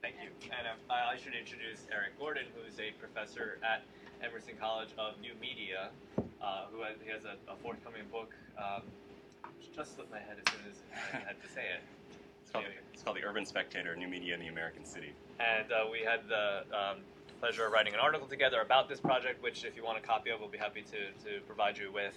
Thank you. And I should introduce Eric Gordon, who is a professor at Emerson College of New Media, he has a forthcoming book. Just slipped my head as soon as I had to say it. It's called The Urban Spectator, New Media in the American City. And we had the pleasure of writing an article together about this project, which if you want a copy of, we'll be happy to provide you with.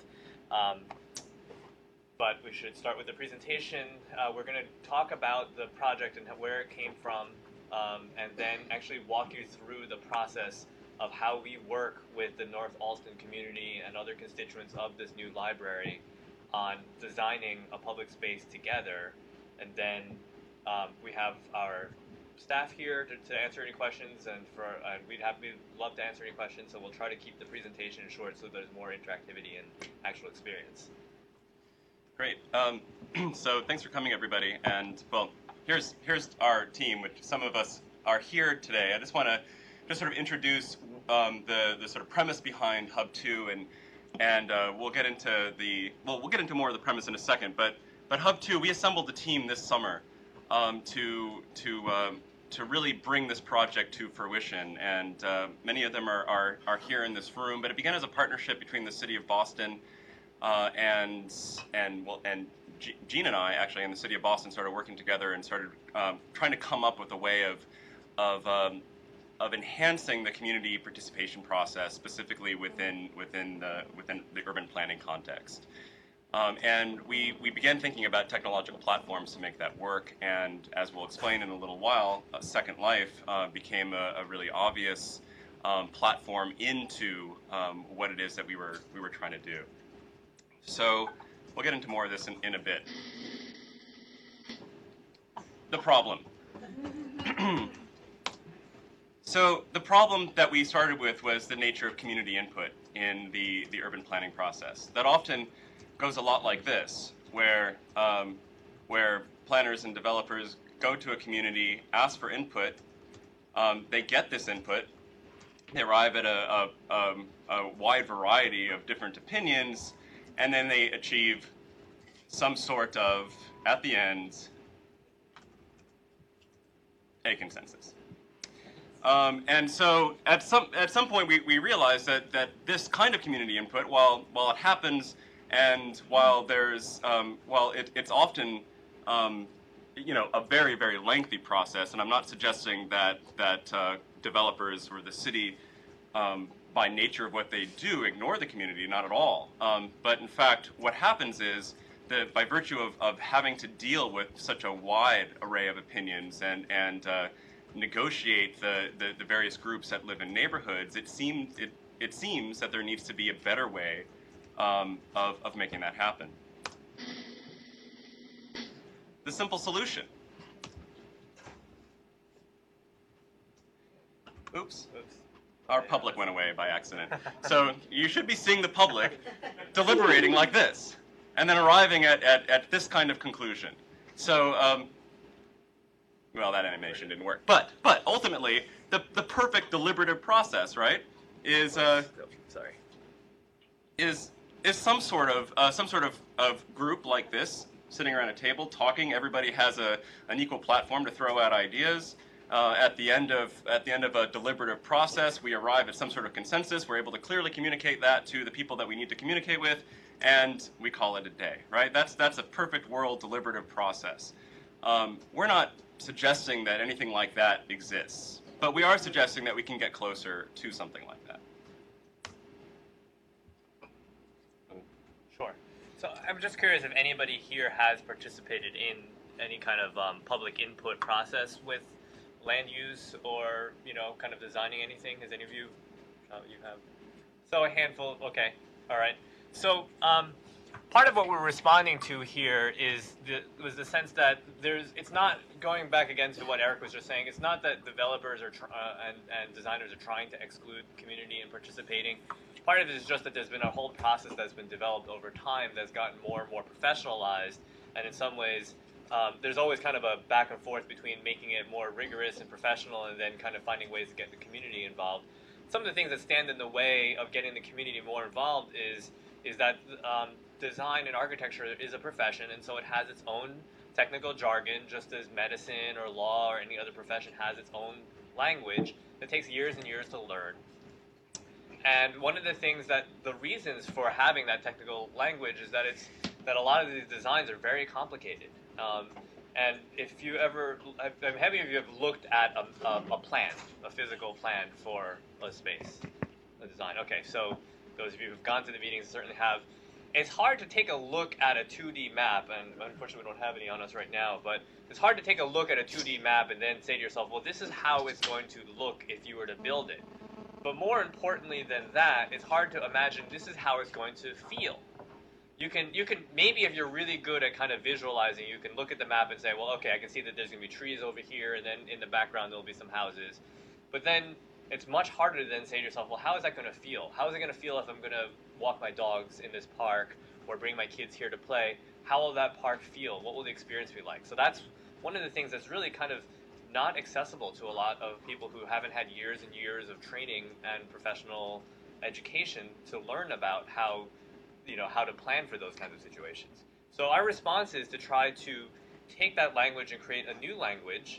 But we should start with the presentation. We're going to talk about the project and where it came from, and then actually walk you through the process of how we work with the North Allston community and other constituents of this new library on designing a public space together. And then we have our staff here to answer any questions, and we'd love to answer any questions, so we'll try to keep the presentation short so there's more interactivity and actual experience. Great. So thanks for coming, everybody. And well, here's our team, which some of us are here today. I just want to sort of introduce the sort of premise behind Hub 2, and we'll get into we'll get into more of the premise in a second. But Hub 2, we assembled the team this summer to really bring this project to fruition, and many of them are here in this room. But it began as a partnership between the City of Boston and Gene and I actually in the City of Boston started working together and started trying to come up with a way of enhancing the community participation process, specifically within the urban planning context. And we began thinking about technological platforms to make that work. And as we'll explain in a little while, Second Life became a really obvious platform into what it is that we were trying to do. So we'll get into more of this in a bit. The problem. So the problem that we started with was the nature of community input in the urban planning process. That often goes a lot like this, where planners and developers go to a community, ask for input, they get this input, they arrive at a wide variety of different opinions, and then they achieve some sort of, at the end, a consensus. And so at some point we realized that this kind of community input, while it happens, and while it's often a very, very lengthy process, and I'm not suggesting that developers or the city by nature of what they do ignore the community, not at all. But in fact, what happens is that by virtue of having to deal with such a wide array of opinions and negotiate the various groups that live in neighborhoods, it seems that there needs to be a better way of making that happen. The simple solution. Oops. Our public went away by accident. So you should be seeing the public deliberating like this, and then arriving at this kind of conclusion. So, well, that animation didn't work. But ultimately, the perfect deliberative process, right, is some sort of group like this, sitting around a table talking. Everybody has an equal platform to throw out ideas. At the end of a deliberative process, we arrive at some sort of consensus. We're able to clearly communicate that to the people that we need to communicate with, and we call it a day, right? That's a perfect world deliberative process. We're not suggesting that anything like that exists, but we are suggesting that we can get closer to something like that. Sure. So I'm just curious if anybody here has participated in any kind of public input process with land use, or kind of designing anything. Has any of you? You have. So a handful. Okay. All right. So part of what we're responding to here was the sense that it's not, going back again to what Eric was just saying, it's not that developers and designers are trying to exclude community and participating. Part of it is just that there's been a whole process that's been developed over time that's gotten more and more professionalized, and in some ways there's always kind of a back and forth between making it more rigorous and professional and then kind of finding ways to get the community involved. Some of the things that stand in the way of getting the community more involved is that design and architecture is a profession, and so it has its own technical jargon, just as medicine or law or any other profession has its own language that takes years and years to learn. And one of the things that the reasons for having that technical language is that that a lot of these designs are very complicated. And if you ever, how many of you have looked at a plan, a physical plan for a space, a design? Okay, so those of you who've gone to the meetings certainly have. It's hard to take a look at a 2D map, and unfortunately we don't have any on us right now, but it's hard to take a look at a 2D map and then say to yourself, well, this is how it's going to look if you were to build it. But more importantly than that, it's hard to imagine this is how it's going to feel. You can maybe if you're really good at kind of visualizing, you can look at the map and say, well, okay, I can see that there's going to be trees over here, and then in the background there'll be some houses. But then it's much harder to then say to yourself, well, how is that going to feel? How is it going to feel if I'm going to walk my dogs in this park or bring my kids here to play? How will that park feel? What will the experience be like? So that's one of the things that's really kind of not accessible to a lot of people who haven't had years and years of training and professional education to learn about how to plan for those kinds of situations. So our response is to try to take that language and create a new language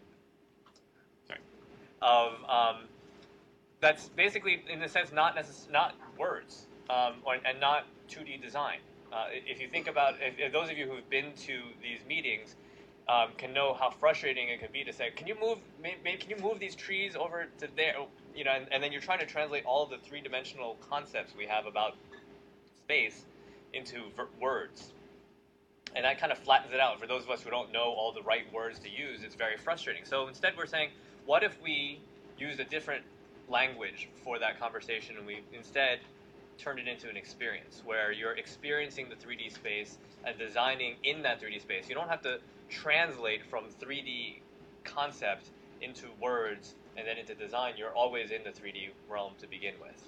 of that's basically, in a sense, not words and not 2D design. If you think about, if those of you who've been to these meetings can know how frustrating it can be to say, can you move these trees over to there, and then you're trying to translate all of the three-dimensional concepts we have about space into words. And that kind of flattens it out. For those of us who don't know all the right words to use, it's very frustrating. So instead we're saying, what if we use a different language for that conversation, and we instead turn it into an experience where you're experiencing the 3D space and designing in that 3D space. You don't have to translate from 3D concept into words and then into design. You're always in the 3D realm to begin with.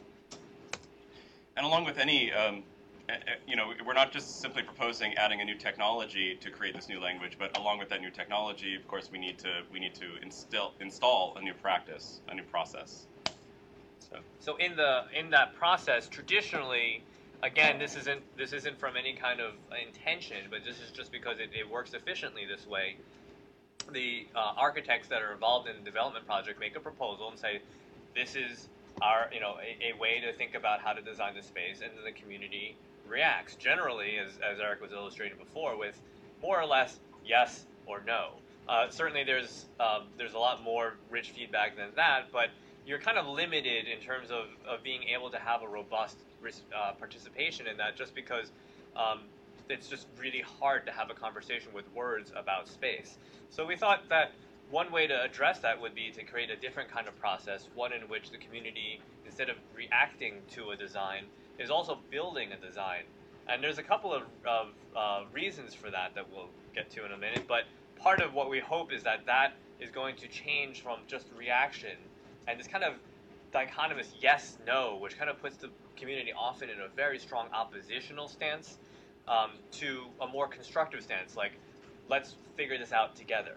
And along with any, we're not just simply proposing adding a new technology to create this new language, but along with that new technology, of course, we need to install a new practice, a new process. So in that process, traditionally, again, this isn't from any kind of intention, but this is just because it works efficiently this way. The architects that are involved in the development project make a proposal and say, this is our, a way to think about how to design the space, and then the community reacts. Generally, as Eric was illustrating before, with more or less yes or no. Certainly, there's a lot more rich feedback than that, but you're kind of limited in terms of being able to have a robust participation in that, just because it's just really hard to have a conversation with words about space. So we thought that one way to address that would be to create a different kind of process, one in which the community, instead of reacting to a design, is also building a design. And there's a couple of reasons for that we'll get to in a minute, but part of what we hope is that is going to change from just reaction and this kind of dichotomous yes-no, which kind of puts the community often in a very strong oppositional stance, to a more constructive stance, like, let's figure this out together.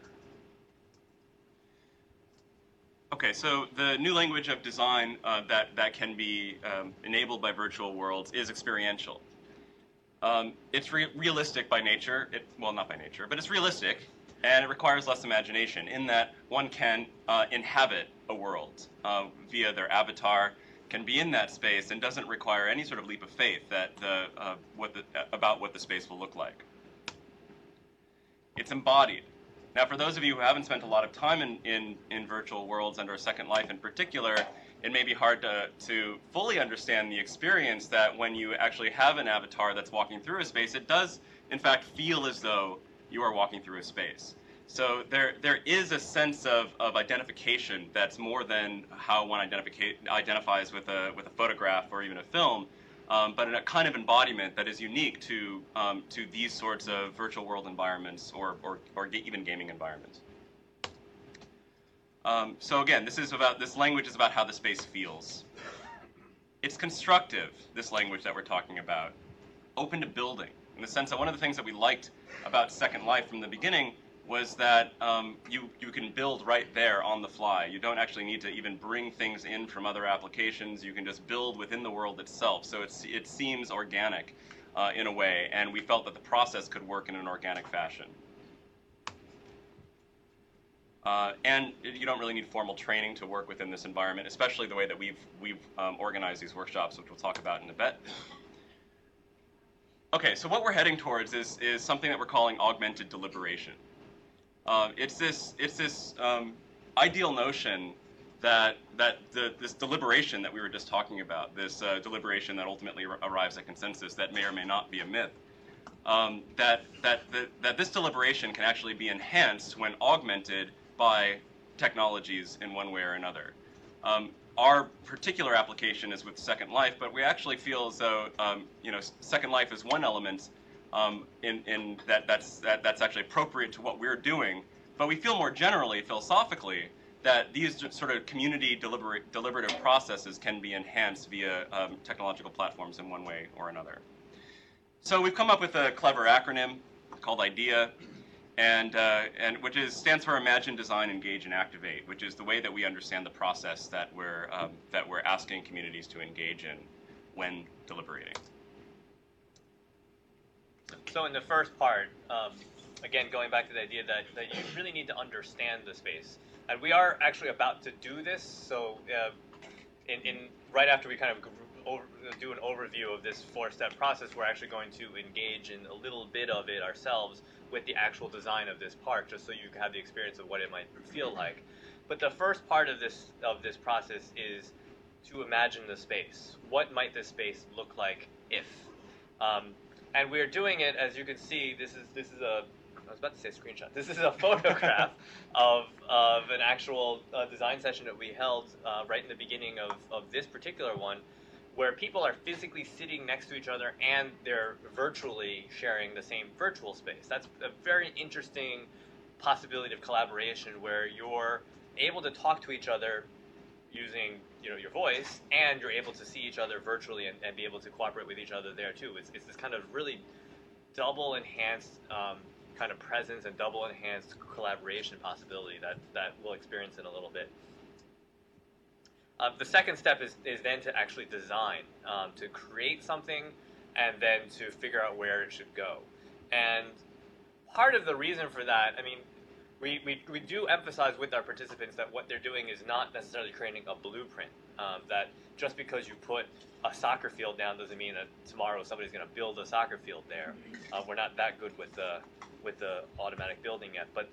Okay, so the new language of design that can be enabled by virtual worlds is experiential. It's realistic by nature. Well, not by nature, but it's realistic, and it requires less imagination in that one can inhabit a world via their avatar, can be in that space, and doesn't require any sort of leap of faith that about what the space will look like. It's embodied. Now, for those of you who haven't spent a lot of time in virtual worlds and or Second Life in particular, it may be hard to fully understand the experience that when you actually have an avatar that's walking through a space, it does, in fact, feel as though you are walking through a space. So there is a sense of identification that's more than how one identifies with a photograph or even a film, but a kind of embodiment that is unique to these sorts of virtual world environments or even gaming environments. So again, this language is about how the space feels. It's constructive, this language that we're talking about, open to building, in the sense that one of the things that we liked about Second Life from the beginning was that you can build right there on the fly. You don't actually need to even bring things in from other applications. You can just build within the world itself. So it seems organic in a way, and we felt that the process could work in an organic fashion. And you don't really need formal training to work within this environment, especially the way that we've organized these workshops, which we'll talk about in a bit. Okay, so what we're heading towards is something that we're calling augmented deliberation. It's this ideal notion that this deliberation that we were just talking about, this deliberation that ultimately arrives at consensus that may or may not be a myth, that this deliberation can actually be enhanced when augmented by technologies in one way or another. Our particular application is with Second Life, but we actually feel as though Second Life is one element in that's actually appropriate to what we're doing. But we feel more generally, philosophically, that these sort of community deliberative processes can be enhanced via technological platforms in one way or another. So we've come up with a clever acronym called IDEA, and which stands for Imagine, Design, Engage, and Activate, which is the way that we understand the process that we're asking communities to engage in when deliberating. So in the first part, again, going back to the idea that you really need to understand the space. And we are actually about to do this, so right after we kind of do an overview of this 4-step process, we're actually going to engage in a little bit of it ourselves with the actual design of this park, just so you have the experience of what it might feel like. But the first part of this process is to imagine the space. What might this space look like if? And we're doing it, as you can see, this is a, I was about to say screenshot. This is a photograph of an actual design session that we held right in the beginning of this particular one, where people are physically sitting next to each other and they're virtually sharing the same virtual space. That's a very interesting possibility of collaboration where you're able to talk to each other using your voice, and you're able to see each other virtually and be able to cooperate with each other there too. It's this kind of really double enhanced kind of presence and double enhanced collaboration possibility that we'll experience in a little bit. The second step is then to actually design, to create something and then to figure out where it should go. And part of the reason for that, I mean, we do emphasize with our participants that what they're doing is not necessarily creating a blueprint, that just because you put a soccer field down doesn't mean that tomorrow somebody's going to build a soccer field there. We're not that good with the automatic building yet. But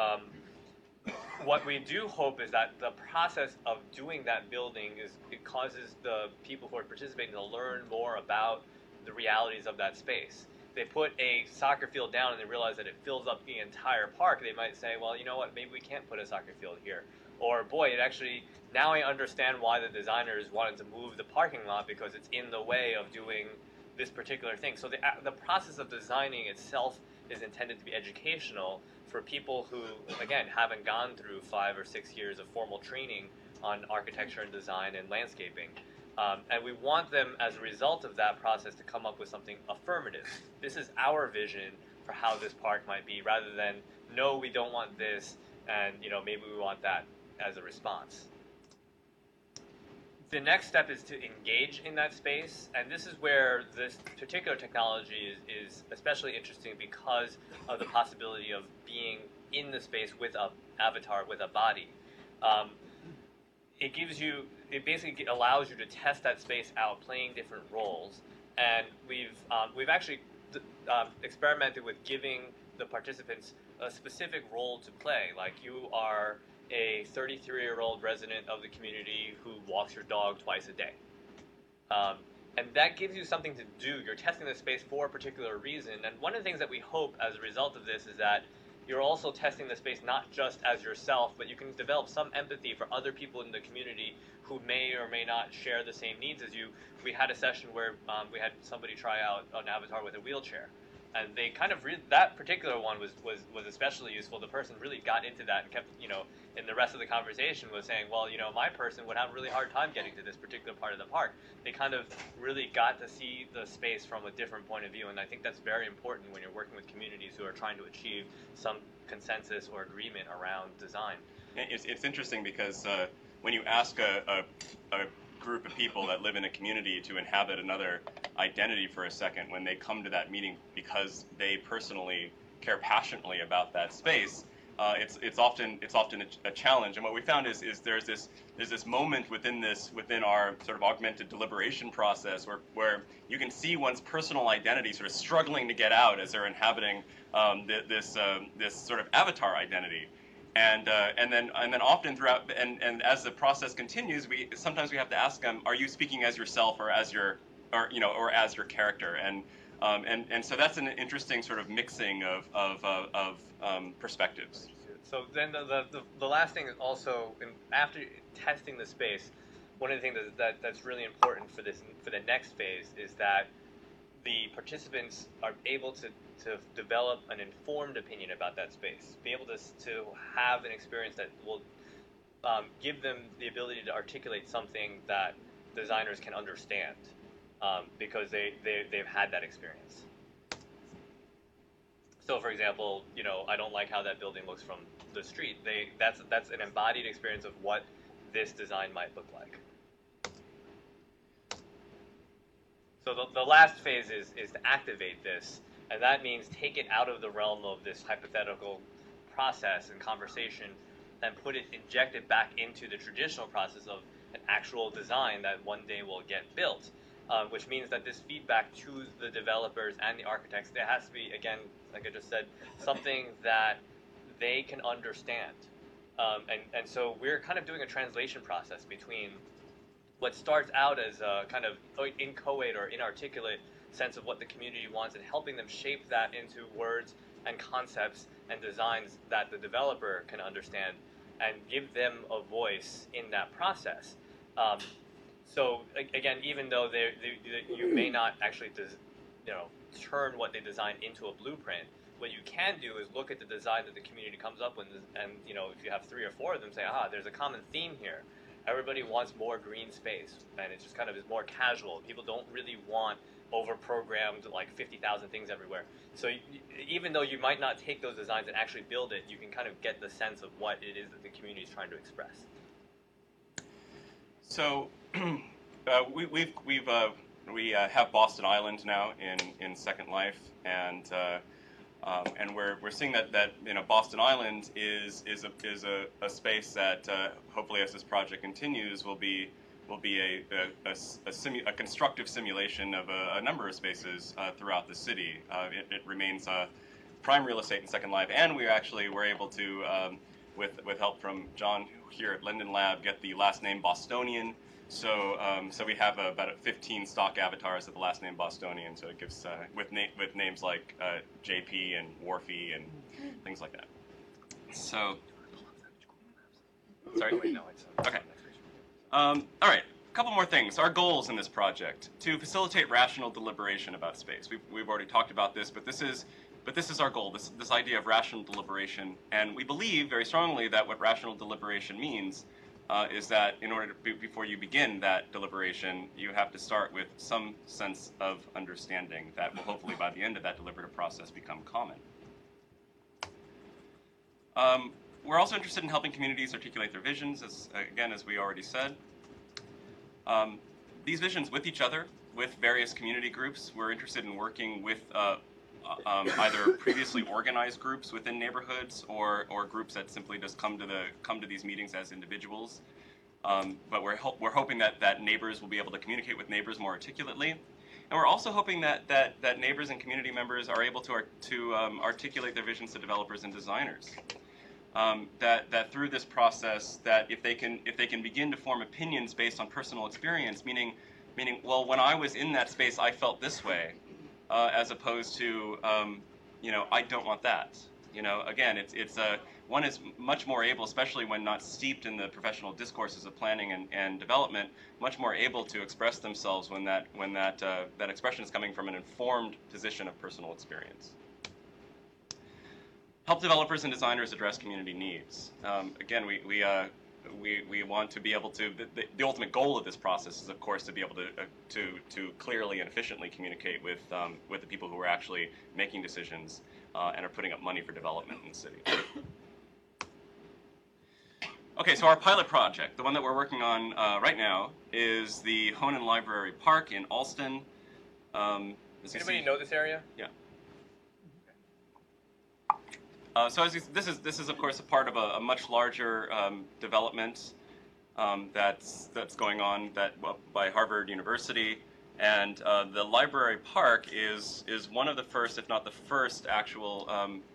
what we do hope is that the process of doing that building it causes the people who are participating to learn more about the realities of that space. They put a soccer field down and they realize that it fills up the entire park. They might say, well, you know what, maybe we can't put a soccer field here. Or, boy, now I understand why the designers wanted to move the parking lot, because it's in the way of doing this particular thing. So the process of designing itself is intended to be educational for people who, again, haven't gone through 5 or 6 years of formal training on architecture and design and landscaping. And we want them, as a result of that process, to come up with something affirmative. This is our vision for how this park might be, rather than, no, we don't want this, and maybe we want that as a response. The next step is to engage in that space, and this is where this particular technology is especially interesting because of the possibility of being in the space with an avatar, with a body. It basically allows you to test that space out, playing different roles, and we've actually experimented with giving the participants a specific role to play. Like, you are a 33-year-old resident of the community who walks your dog twice a day. And that gives you something to do. You're testing the space for a particular reason. And one of the things that we hope as a result of this is that you're also testing the space not just as yourself, but you can develop some empathy for other people in the community who may or may not share the same needs as you. We had a session where we had somebody try out an avatar with a wheelchair. And they kind of that particular one was especially useful. The person really got into that and kept, in the rest of the conversation was saying, well, my person would have a really hard time getting to this particular part of the park. They kind of really got to see the space from a different point of view, and I think that's very important when you're working with communities who are trying to achieve some consensus or agreement around design. It's interesting because when you ask a group of people that live in a community to inhabit another identity for a second, when they come to that meeting because they personally care passionately about that space, it's often a challenge. And what we found is there's this moment within our sort of augmented deliberation process where you can see one's personal identity sort of struggling to get out as they're inhabiting this sort of avatar identity. And then often throughout, and as the process continues, sometimes we have to ask them, are you speaking as yourself or as your character? And so that's an interesting sort of mixing of perspectives. So then the last thing is also, after testing the space, one of the things that's really important for the next phase is that the participants are able to develop an informed opinion about that space, be able to have an experience that will give them the ability to articulate something that designers can understand, because they've had that experience. So, for example, I don't like how that building looks from the street. That's an embodied experience of what this design might look like. So the last phase is to activate this, and that means take it out of the realm of this hypothetical process and conversation and inject it back into the traditional process of an actual design that one day will get built, which means that this feedback to the developers and the architects, there has to be, again, like I just said, something that they can understand. And so we're kind of doing a translation process between what starts out as a kind of inchoate or inarticulate sense of what the community wants, and helping them shape that into words and concepts and designs that the developer can understand, and give them a voice in that process. So again, even though you may not actually turn what they design into a blueprint, what you can do is look at the design that the community comes up with, and if you have 3 or 4 of them, say, there's a common theme here. Everybody wants more green space, and it just kind of is more casual. People don't really want over-programmed, like 50,000 things everywhere. So even though you might not take those designs and actually build it, you can kind of get the sense of what it is that the community is trying to express. So we have Boston Island now in Second Life, and we're seeing that Boston Island is a space that hopefully, as this project continues, will be a constructive simulation of a number of spaces throughout the city. It remains prime real estate in Second Life, and we actually were able to, with help from John here at Linden Lab, get the last name Bostonian. So we have about 15 stock avatars of the last name Bostonian. So it gives with names like JP and Wharfie and things like that. So sorry. Wait, no, it's okay. All right. A couple more things. Our goals in this project: to facilitate rational deliberation about space. We've already talked about this, but this is our goal. This idea of rational deliberation, and we believe very strongly that what rational deliberation means is that in order to, before you begin that deliberation, you have to start with some sense of understanding that will hopefully by the end of that deliberative process become common. We're also interested in helping communities articulate their visions, as we already said. These visions with each other, with various community groups. We're interested in working with either previously organized groups within neighborhoods or groups that simply just come to these meetings as individuals. But we're hoping that neighbors will be able to communicate with neighbors more articulately. And we're also hoping that neighbors and community members are able to articulate their visions to developers and designers. That through this process, that if they can begin to form opinions based on personal experience, meaning, well, when I was in that space, I felt this way, as opposed to, I don't want that. Again, one is much more able, especially when not steeped in the professional discourses of planning and development, much more able to express themselves when that expression is coming from an informed position of personal experience. Help developers and designers address community needs. Again, we want to be able to. The ultimate goal of this process is, of course, to be able to clearly and efficiently communicate with the people who are actually making decisions and are putting up money for development in the city. Okay, so our pilot project, the one that we're working on right now, is the Honan Library Park in Allston. Does anybody know this area? Yeah. So this is of course a part of a much larger development that's going on by Harvard University, and the library park is one of the first, if not the first, actual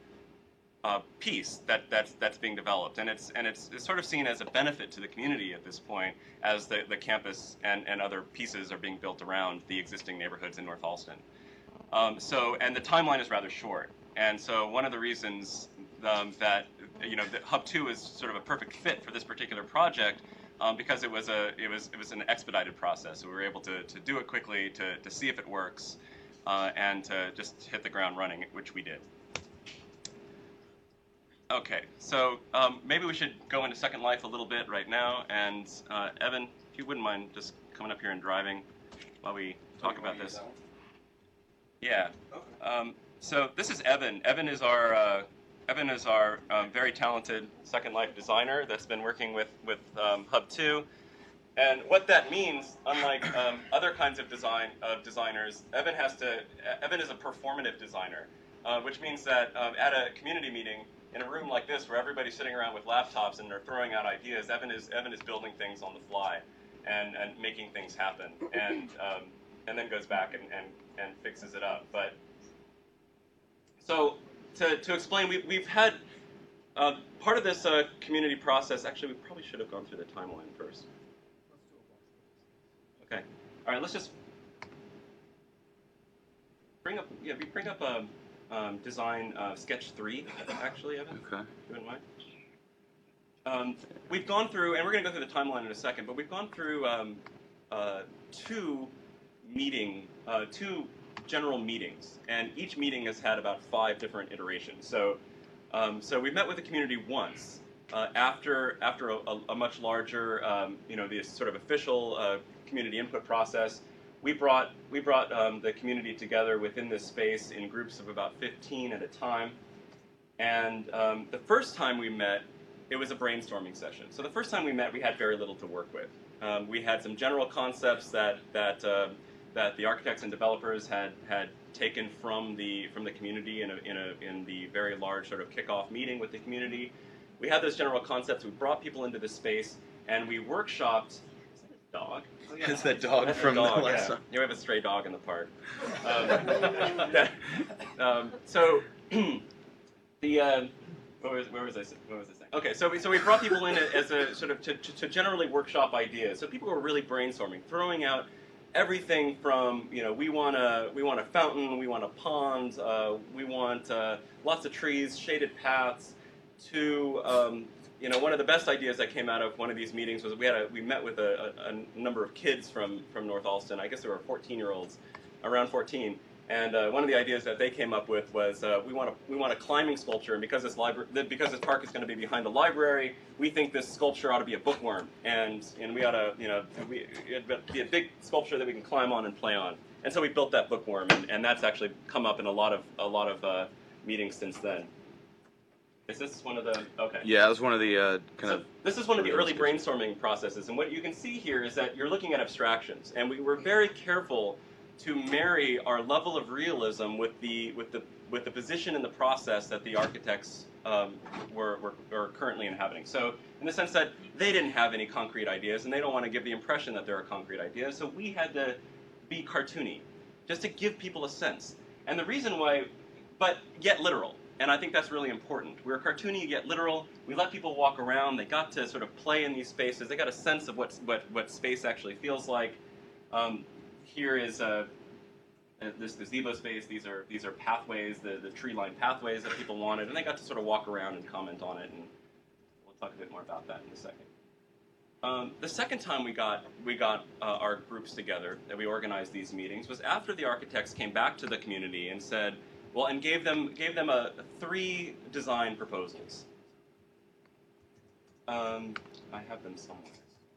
piece that's being developed, and it's sort of seen as a benefit to the community at this point, as the campus and other pieces are being built around the existing neighborhoods in North Allston. And the timeline is rather short. And so one of the reasons that that Hub 2 is sort of a perfect fit for this particular project, because it was an expedited process. So we were able to do it quickly, to see if it works, and to just hit the ground running, which we did. Okay, so maybe we should go into Second Life a little bit right now. And Evan, if you wouldn't mind just coming up here and driving while we talk about this. Yeah. Okay. So this is Evan. Evan is our very talented Second Life designer that's been working with Hub 2. And what that means, unlike other kinds of designers, Evan is a performative designer, which means that at a community meeting in a room like this, where everybody's sitting around with laptops and they're throwing out ideas, Evan is building things on the fly and making things happen, and then goes back and fixes it up. But so to explain, we've had part of this community process. Actually, we probably should have gone through the timeline first. Okay. All right. Let's just bring up design sketch 3. Actually, Evan. Okay. If you wouldn't mind. We've gone through, and we're going to go through the timeline in a second, but we've gone through two general meetings, and each meeting has had about 5 different iterations. So we met with the community once after a much larger, the sort of official community input process. We brought the community together within this space in groups of about 15 at a time. And the first time we met, it was a brainstorming session. So the first time we met, we had very little to work with. We had some general concepts that the architects and developers had taken from the community in the very large sort of kickoff meeting with the community. We had those general concepts. We brought people into this space, and we workshopped. Is that a dog? Oh, yeah. It's that dog from the last time. Yeah, we have a stray dog in the park. Where was I saying? Okay, so we brought people in as a sort of to generally workshop ideas. So people were really brainstorming, throwing out everything from, we want a fountain, we want a pond, we want lots of trees, shaded paths, to one of the best ideas that came out of one of these meetings was we met with a number of kids from North Allston. I guess there were 14-year-olds, around 14. And one of the ideas that they came up with was we want a climbing sculpture, and because this park is going to be behind the library, we think this sculpture ought to be a bookworm, and we ought to it'd be a big sculpture that we can climb on and play on. And so we built that bookworm, and that's actually come up in a lot of meetings since then. Is this one of the okay? Yeah, it was one of the This is one of the early brainstorming processes, and what you can see here is that you're looking at abstractions, and we were very careful to marry our level of realism with the position in the process that the architects were currently inhabiting. So in the sense that they didn't have any concrete ideas, and they don't want to give the impression that there are concrete ideas, so we had to be cartoony, just to give people a sense. And the reason why, but yet literal, and I think that's really important. We were cartoony yet literal. We let people walk around. They got to sort of play in these spaces. They got a sense of what space actually feels like. Here is this gazebo space. These are pathways, the tree-lined pathways that people wanted, and they got to sort of walk around and comment on it, and we'll talk a bit more about that in a second. The second time we got our groups together, that we organized these meetings, was after the architects came back to the community and said, well, and gave them 3 design proposals. I have them somewhere.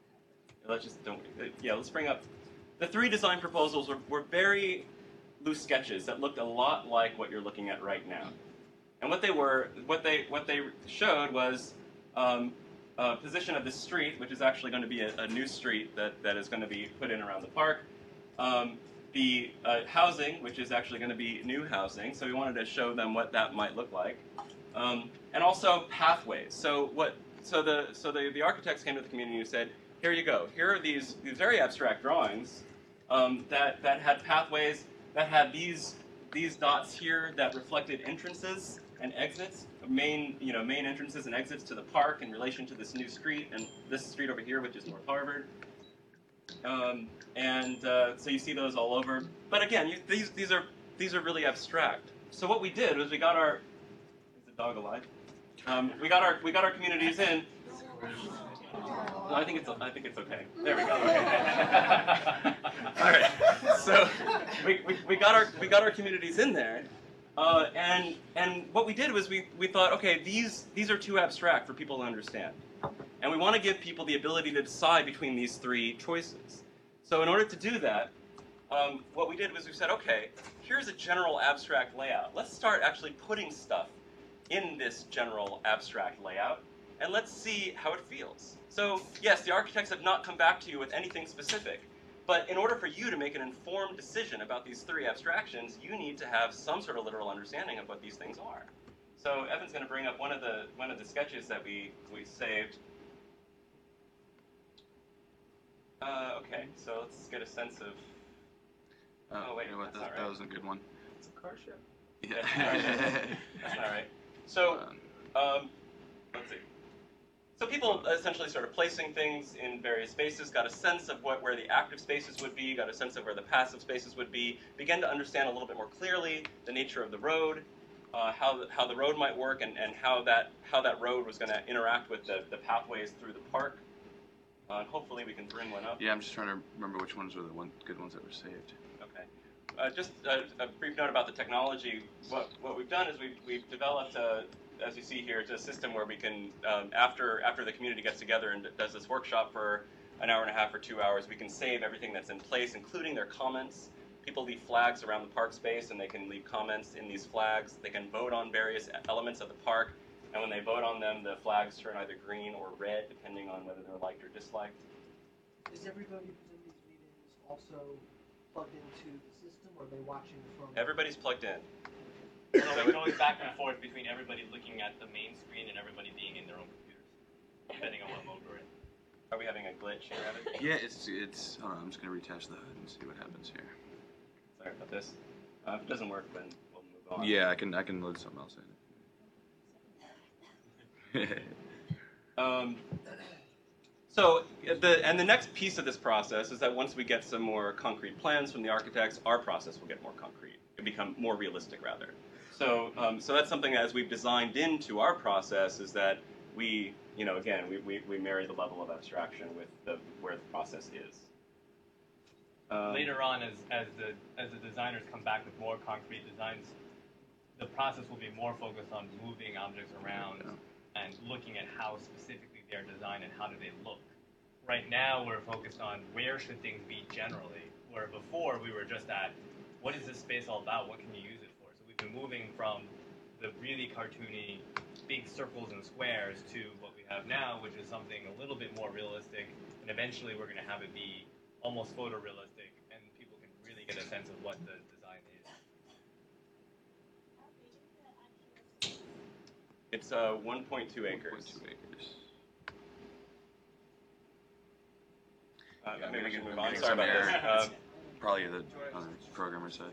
Let's bring up. The 3 design proposals were very loose sketches that looked a lot like what you're looking at right now. And what they showed was a position of this street, which is actually going to be a new street that is going to be put in around the park. The housing, which is actually going to be new housing, so we wanted to show them what that might look like. And also pathways. So the architects came to the community and said, here you go. Here are these very abstract drawings that had pathways, that had these dots here that reflected entrances and exits, main entrances and exits to the park in relation to this new street and this street over here, which is North Harvard. So you see those all over. But again, these are really abstract. So what we did was we got our, is the dog alive? We got our communities in. No, I think it's okay. There we go. Okay. All right. So we got our communities in there, and what we did was we thought, okay, these are too abstract for people to understand, and we want to give people the ability to decide between these three choices. So in order to do that, what we did was we said, okay, here's a general abstract layout. Let's start actually putting stuff in this general abstract layout, and let's see how it feels. So yes, the architects have not come back to you with anything specific, but in order for you to make an informed decision about these three abstractions, you need to have some sort of literal understanding of what these things are. So Evan's going to bring up one of the sketches that we saved. Okay, so let's get a sense of. Oh wait, you know what, that's not that right. was a good one. It's a car show. Yeah. That's not right. So, let's see. So people essentially started placing things in various spaces, got a sense of where the active spaces would be, got a sense of where the passive spaces would be, began to understand a little bit more clearly the nature of the road, how the road might work, and how that road was going to interact with the pathways through the park. And hopefully we can bring one up. Yeah, I'm just trying to remember which ones were the good ones that were saved. Okay. Just a brief note about the technology. What we've done is we've developed, as you see here, it's a system where we can, after the community gets together and does this workshop for an hour and a half or 2 hours, we can save everything that's in place, including their comments. People leave flags around the park space, and they can leave comments in these flags. They can vote on various elements of the park, and when they vote on them, the flags turn either green or red, depending on whether they're liked or disliked. Is everybody who's in these meetings also plugged into the system, or are they watching from? Everybody's plugged in. So it goes back and forth between everybody looking at the main screen and everybody being in their own computers, depending on what mode we're in. Are we having a glitch here, Evan? Yeah, it's. Hold on, I'm just gonna retouch the HUD and see what happens here. Sorry about this. If it doesn't work, then we'll move on. Yeah, I can load something else in. So the next piece of this process is that once we get some more concrete plans from the architects, our process will get more concrete. It'll become more realistic, rather. So that's something that, as we've designed into our process, is that we marry the level of abstraction with where the process is. Later on, as the designers come back with more concrete designs, the process will be more focused on moving objects around and looking at how specifically they're designed and how do they look. Right now, we're focused on where should things be generally, where before we were just at, what is this space all about? What can you use it for? So we've been moving from the really cartoony big circles and squares to what we have now, which is something a little bit more realistic, and eventually we're going to have it be almost photorealistic, and people can really get a sense of what the design is. It's 1.2 acres. 1.2 acres. Maybe we can move I'm on. getting Sorry some about this. error. Probably the programmer side.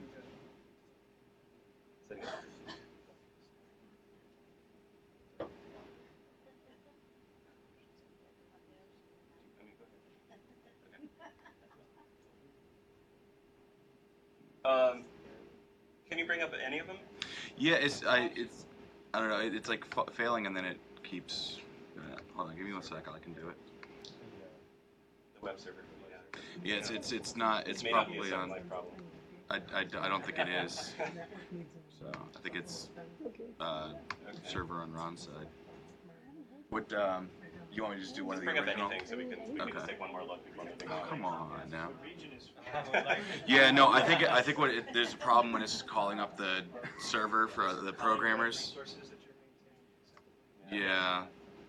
Can you bring up any of them? Yeah, I don't know. It's like failing, and then it keeps. Hold on, give me 1 second. I can do it. The web server. Yeah, it's not. It's may not be a probably on. satellite problem. I don't think it is. So I think it's server on Ron's side. What you want me to just do one of the Bring up original? anything so we can Okay. just take one more look before moving on. Come on now. Yeah, no, I think there's a problem when it's calling up the server for the programmers. Yeah.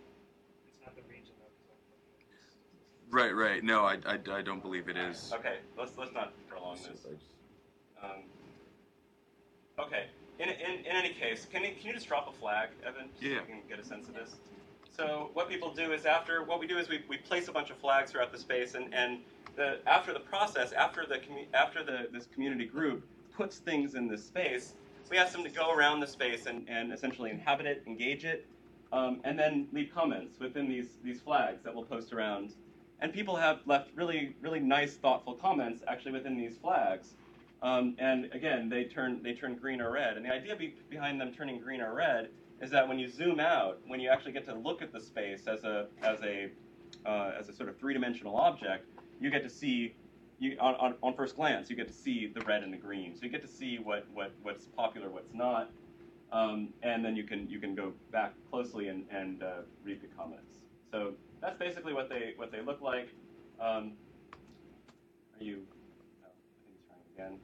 Right. No, I don't believe it is. Okay, let's not prolong this. Okay, in any case, can you just drop a flag, Evan? So Yeah. we can get a sense of this. So what people do is we place a bunch of flags throughout the space, and after the process, after this community group puts things in this space, we ask them to go around the space and essentially inhabit it, engage it, and then leave comments within these flags that we'll post around. And people have left really, really nice, thoughtful comments actually within these flags. And again, they turn green or red. And the idea behind them turning green or red is that when you zoom out, when you actually get to look at the space as a sort of three-dimensional object, you get to see, on first glance, you get to see the red and the green. So you get to see what's popular, what's not, and then you can go back closely and read the comments. So that's basically what they look like. Are you? Oh, I think he's trying again.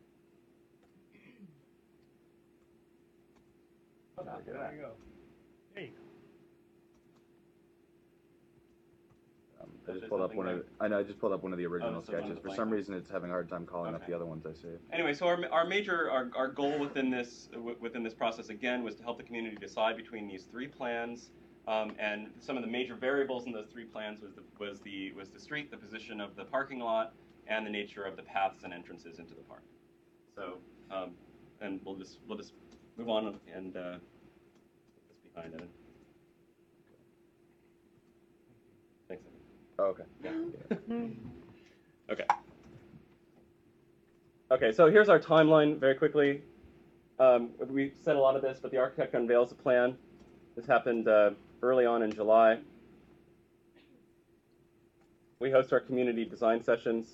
Oh, there you go. Hey. I just pulled up one of. I know. I just pulled up one of the original so one of sketches. the For blank some ones. reason, it's having a hard time calling up Okay. the other ones I saved. Anyway, so our goal within this process again was to help the community decide between these three plans, and some of the major variables in those three plans was the street, the position of the parking lot, and the nature of the paths and entrances into the park. So, and we'll just move on and put this behind it. Thanks. Evan. Oh, okay. Yeah. Okay, so here's our timeline very quickly. We said a lot of this, but the architect unveils a plan. This happened early on in July. We host our community design sessions.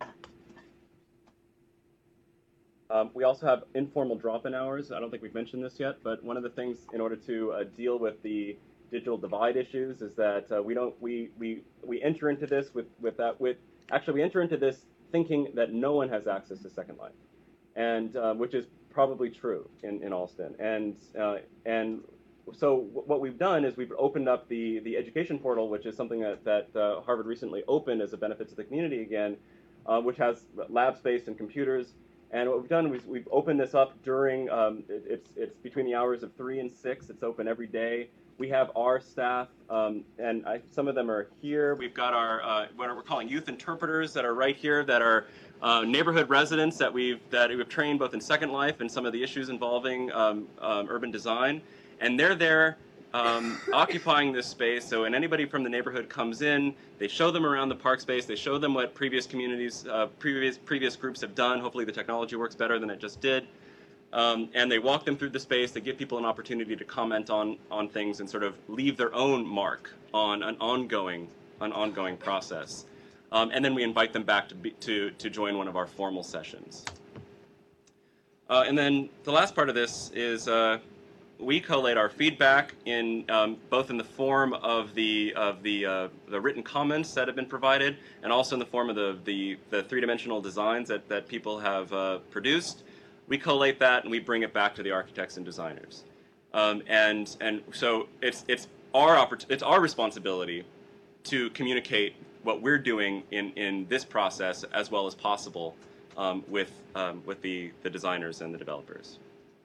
We also have informal drop-in hours. I don't think we've mentioned this yet, but one of the things in order to deal with the digital divide issues is that we enter into this we enter into this thinking that no one has access to Second Life, and which is probably true in Alston. And so what we've done is we've opened up the education portal, which is something that Harvard recently opened as a benefit to the community again, which has lab space and computers. And what we've done is we've opened this up during, it's between the hours of 3 and 6. It's open every day. We have our staff, and some of them are here. We've got our, what we're calling youth interpreters that are right here, that are neighborhood residents that we've trained both in Second Life and some of the issues involving urban design. And they're there occupying this space. So when anybody from the neighborhood comes in, they show them around the park space. They show them what previous communities, previous groups have done. Hopefully the technology works better than it just did. And they walk them through the space. They give people an opportunity to comment on things and sort of leave their own mark on an ongoing process. And then we invite them back to join one of our formal sessions. And then the last part of this is we collate our feedback in both in the form of the written comments that have been provided, and also in the form of the three-dimensional designs that people have produced. We collate that and we bring it back to the architects and designers, and so it's our responsibility to communicate what we're doing in this process as well as possible with the designers and the developers.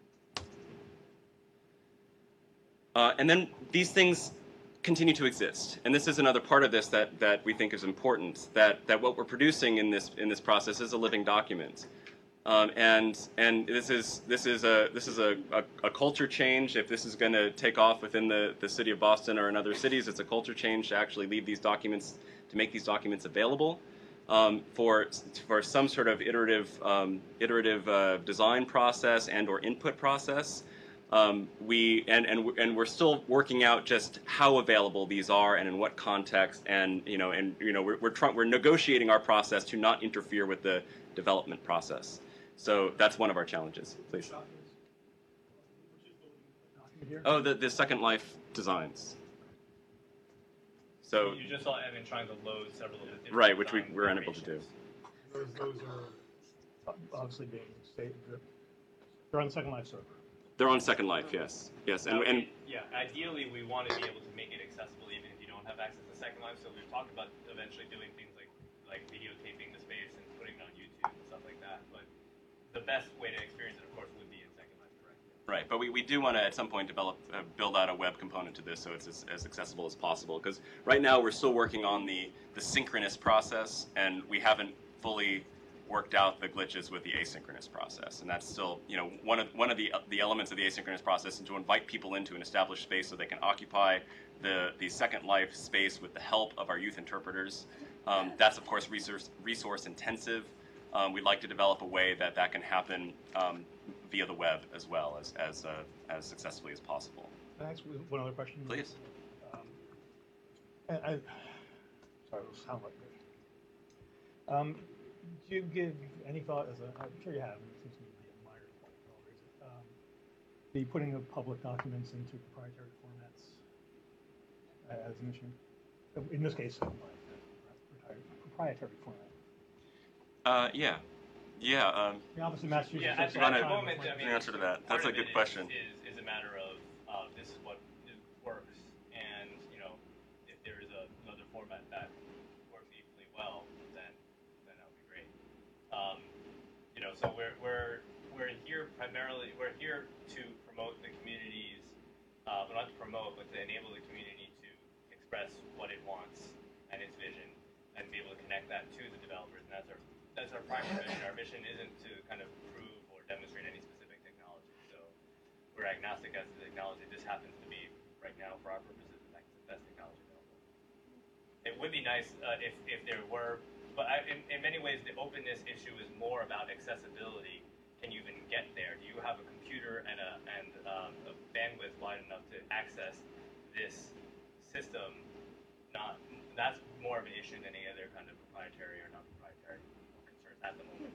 And then these things continue to exist, and this is another part of this that we think is important. That what we're producing in this process is a living document, and this is a culture change. If this is going to take off within the city of Boston or in other cities, it's a culture change to actually leave these documents, to make these documents available for some sort of iterative design process and/or input process. We're still working out just how available these are and in what context, and we're negotiating our process to not interfere with the development process. So that's one of our challenges. Please. Oh, the Second Life designs. So You just saw Evan trying to load several of the different right, which design we're unable to do. iterations. Those are obviously being stated. They're on the Second Life server. They're on Second Life, yes, and Yeah, ideally we want to be able to make it accessible even if you don't have access to Second Life. So we've talked about eventually doing things like videotaping the space and putting it on YouTube and stuff like that. But the best way to experience it, of course, would be in Second Life, correct? Right, but we do want to at some point build out a web component to this so it's as accessible as possible. Because right now we're still working on the synchronous process, and we haven't fully worked out the glitches with the asynchronous process. And that's still, you know, one of the elements of the asynchronous process is to invite people into an established space so they can occupy the Second Life space with the help of our youth interpreters. That's of course resource intensive. We'd like to develop a way that can happen via the web as well as successfully as possible. Can I ask one other question? Please. Sorry, it'll sound like this. Do you give any thought, I'm sure you have, and it seems to me to be a minor point, but I'll raise it, the putting of public documents into proprietary formats as an issue? In this case, proprietary format. Yeah. Obviously, Massachusetts. Yeah, at the moment, I mean, the answer to that. That's a good question. Is a matter of this is what works, and you know, if there is another format that works equally well, then that would be great. You know, so we're here primarily. We're here to promote the community's, well, not to promote, but to enable the community to express what it wants and its vision, and be able to connect that to the developers, and that's our primary mission. Our mission isn't to kind of prove or demonstrate any specific technology. So we're agnostic as to the technology. This happens to be, right now, for our purposes, the best technology available. It would be nice if there were, but in many ways, the openness issue is more about accessibility. Can you even get there? Do you have a computer and a bandwidth wide enough to access this system? That's more of an issue than any other kind of proprietary or non-proprietary concerns at the moment.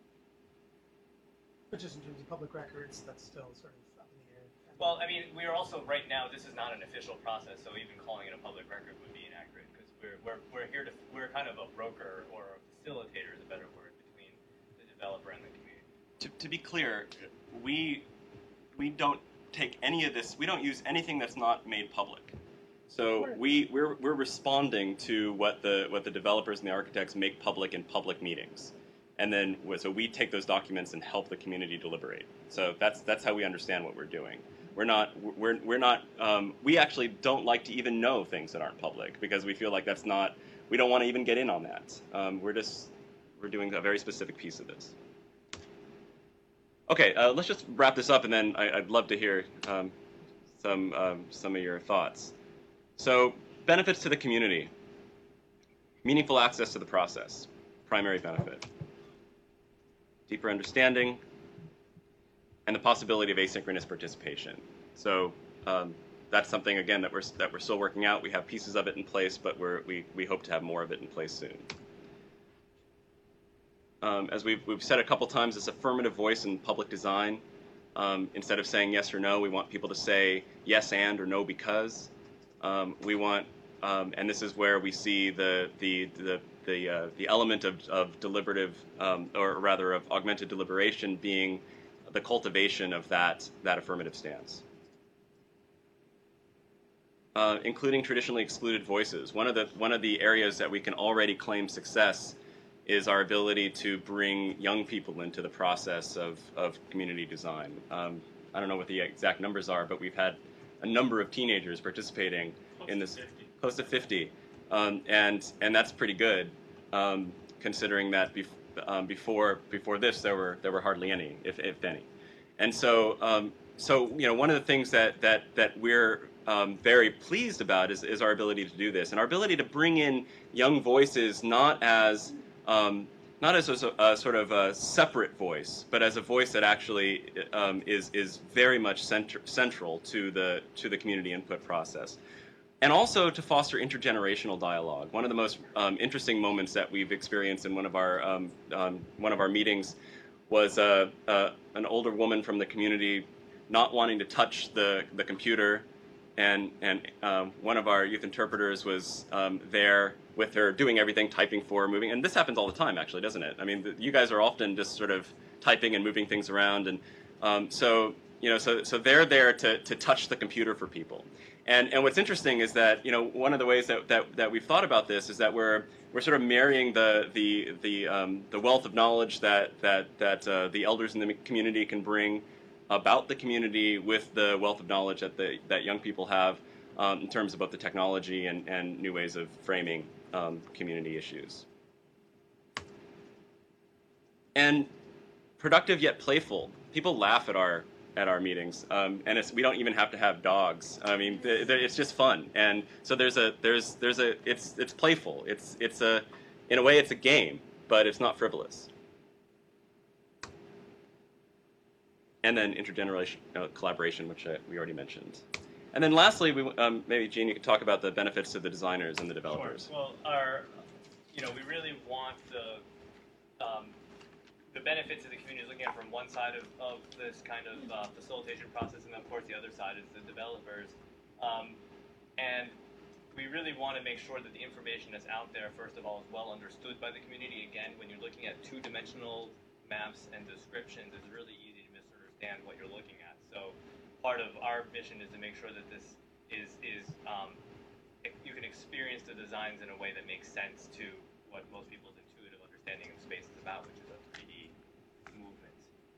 But just in terms of public records, that's still sort of up in the air. Well, I mean, we are also right now. This is not an official process, so even calling it a public record would be inaccurate because we're kind of a broker or a facilitator is a better word between the developer and the community. To be clear, we don't take any of this. We don't use anything that's not made public. So we're responding to what the developers and the architects make public in public meetings, and then so we take those documents and help the community deliberate. So that's how we understand what we're doing. We're not we actually don't like to even know things that aren't public because we feel like that's not, we don't want to even get in on that. We're doing a very specific piece of this. Okay, let's just wrap this up, and then I'd love to hear some of your thoughts. So, benefits to the community. Meaningful access to the process, primary benefit. Deeper understanding, and the possibility of asynchronous participation. So, that's something, again, that we're still working out. We have pieces of it in place, but we hope to have more of it in place soon. As we've said a couple times, this affirmative voice in public design. Instead of saying yes or no, we want people to say yes and or no because. We want, and this is where we see the element of deliberative, or rather of augmented deliberation, being the cultivation of that affirmative stance. Including traditionally excluded voices. One of the areas that we can already claim success is our ability to bring young people into the process of community design. I don't know what the exact numbers are, but we've had a number of teenagers participating in this, close to 50, and that's pretty good, considering that before this there were hardly any, if any, and so you know, one of the things that we're very pleased about is our ability to do this, and our ability to bring in young voices not as a sort of a separate voice, but as a voice that actually is very much central to the community input process, and also to foster intergenerational dialogue. One of the most interesting moments that we've experienced in one of our meetings was an older woman from the community not wanting to touch the computer, and one of our youth interpreters was there with her, doing everything, typing for her, moving. And this happens all the time, actually, doesn't it? I mean, you guys are often just sort of typing and moving things around, and so they're there to touch the computer for people. And what's interesting is that, you know, one of the ways that we've thought about this is that we're sort of marrying the wealth of knowledge that the elders in the community can bring about the community with the wealth of knowledge that young people have in terms of both the technology and new ways of framing community issues. And productive yet playful. People laugh at our meetings, and we don't even have to have dogs. I mean, it's just fun, and so it's playful. In a way, it's a game, but it's not frivolous. And then intergenerational collaboration, which we already mentioned. And then lastly, maybe Gene, you could talk about the benefits to the designers and the developers. Sure. Well, we really want the benefits of the community is looking at from one side of this kind of facilitation process, and of course the other side is the developers. And we really want to make sure that the information that's out there, first of all, is well understood by the community. Again, when you're looking at two-dimensional maps and descriptions, it's really easy to misunderstand what you're looking at. So part of our mission is to make sure that this is you can experience the designs in a way that makes sense to what most people's intuitive understanding of space is about, which is a 3D movement.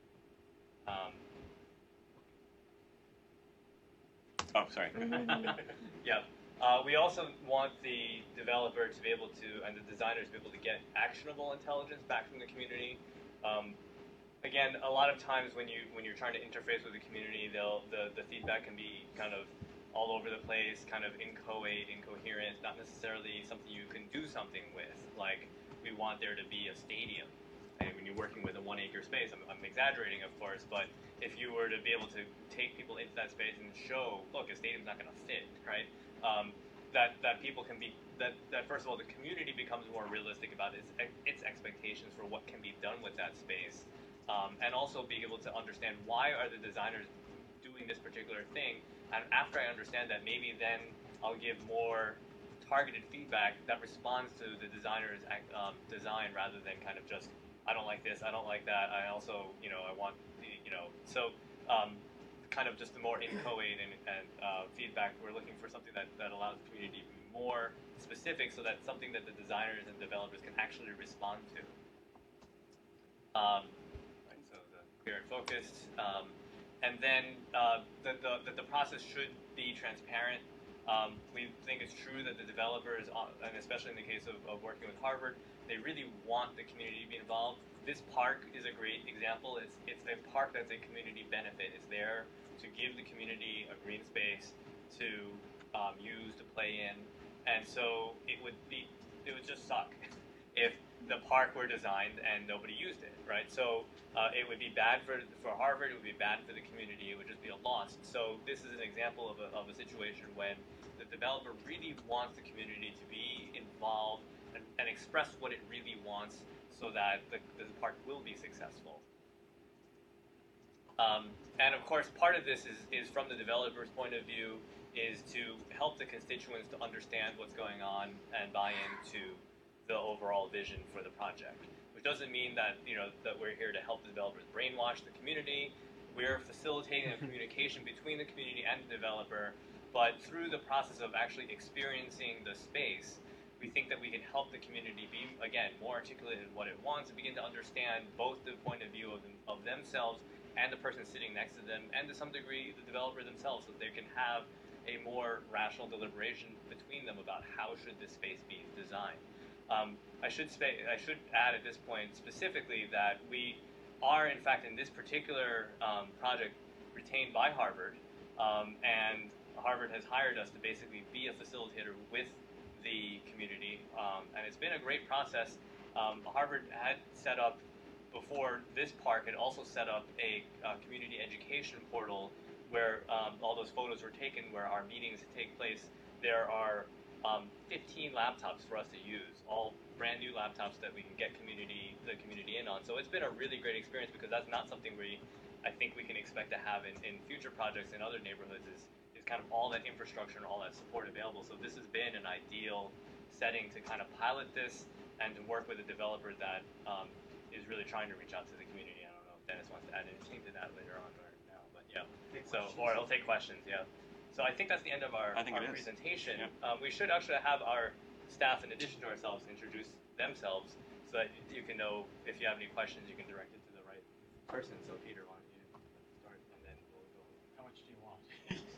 Oh, sorry. Yeah. We also want the developer to be able to, and the designers to be able to get actionable intelligence back from the community. Again, a lot of times when you're trying to interface with the community, the feedback can be kind of all over the place, kind of inchoate, incoherent, not necessarily something you can do something with. Like, we want there to be a stadium. And when you're working with a 1 acre space, I'm exaggerating, of course, but if you were to be able to take people into that space and show, look, a stadium's not going to fit, right? That people can be, that first of all, the community becomes more realistic about its expectations for what can be done with that space, and also being able to understand why are the designers doing this particular thing, and after I understand that, maybe then I'll give more targeted feedback that responds to the designer's design rather than kind of just, I don't like this, I don't like that, I also, I want the, so kind of just the more inchoate and feedback. We're looking for something that allows the community to be more specific, so that's something that the designers and developers can actually respond to. Right, so the clear and focused. And then the process should be transparent. We think it's true that the developers, and especially in the case of working with Harvard, they really want the community to be involved. This park is a great example. It's a park that's a community benefit. It's there to give the community a green space to use, to play in. And so it would just suck if the park were designed and nobody used it, right? So it would be bad for Harvard, it would be bad for the community, it would just be a loss. So this is an example of a situation when the developer really wants the community to be involved and express what it really wants so that the park will be successful. And of course, part of this is from the developer's point of view, is to help the constituents to understand what's going on and buy into the overall vision for the project. Which doesn't mean that that we're here to help the developers brainwash the community. We're facilitating a communication between the community and the developer, but through the process of actually experiencing the space, we think that we can help the community be, again, more articulate in what it wants and begin to understand both the point of view of themselves and the person sitting next to them, and to some degree the developer themselves, so they can have a more rational deliberation between them about how should this space be designed. I should add at this point specifically that we are, in fact, in this particular project, retained by Harvard, and Harvard has hired us to basically be a facilitator with the community, and it's been a great process. Harvard had set up, before this park, had also set up a community education portal where all those photos were taken, where our meetings take place. There are 15 laptops for us to use, all brand new laptops that we can get the community in on. So it's been a really great experience, because that's not something I think we can expect to have in future projects in other neighborhoods, is kind of all that infrastructure and all that support available. So this has been an ideal setting to kind of pilot this and to work with a developer that is really trying to reach out to the community. I don't know if Dennis wants to add anything to that later on or now, but yeah. Or he'll take questions, yeah. So I think that's the end of our presentation. Yeah. We should actually have our staff, in addition to ourselves, introduce themselves, so that you can know if you have any questions, you can direct it to the right person. So Peter, why don't you start, and then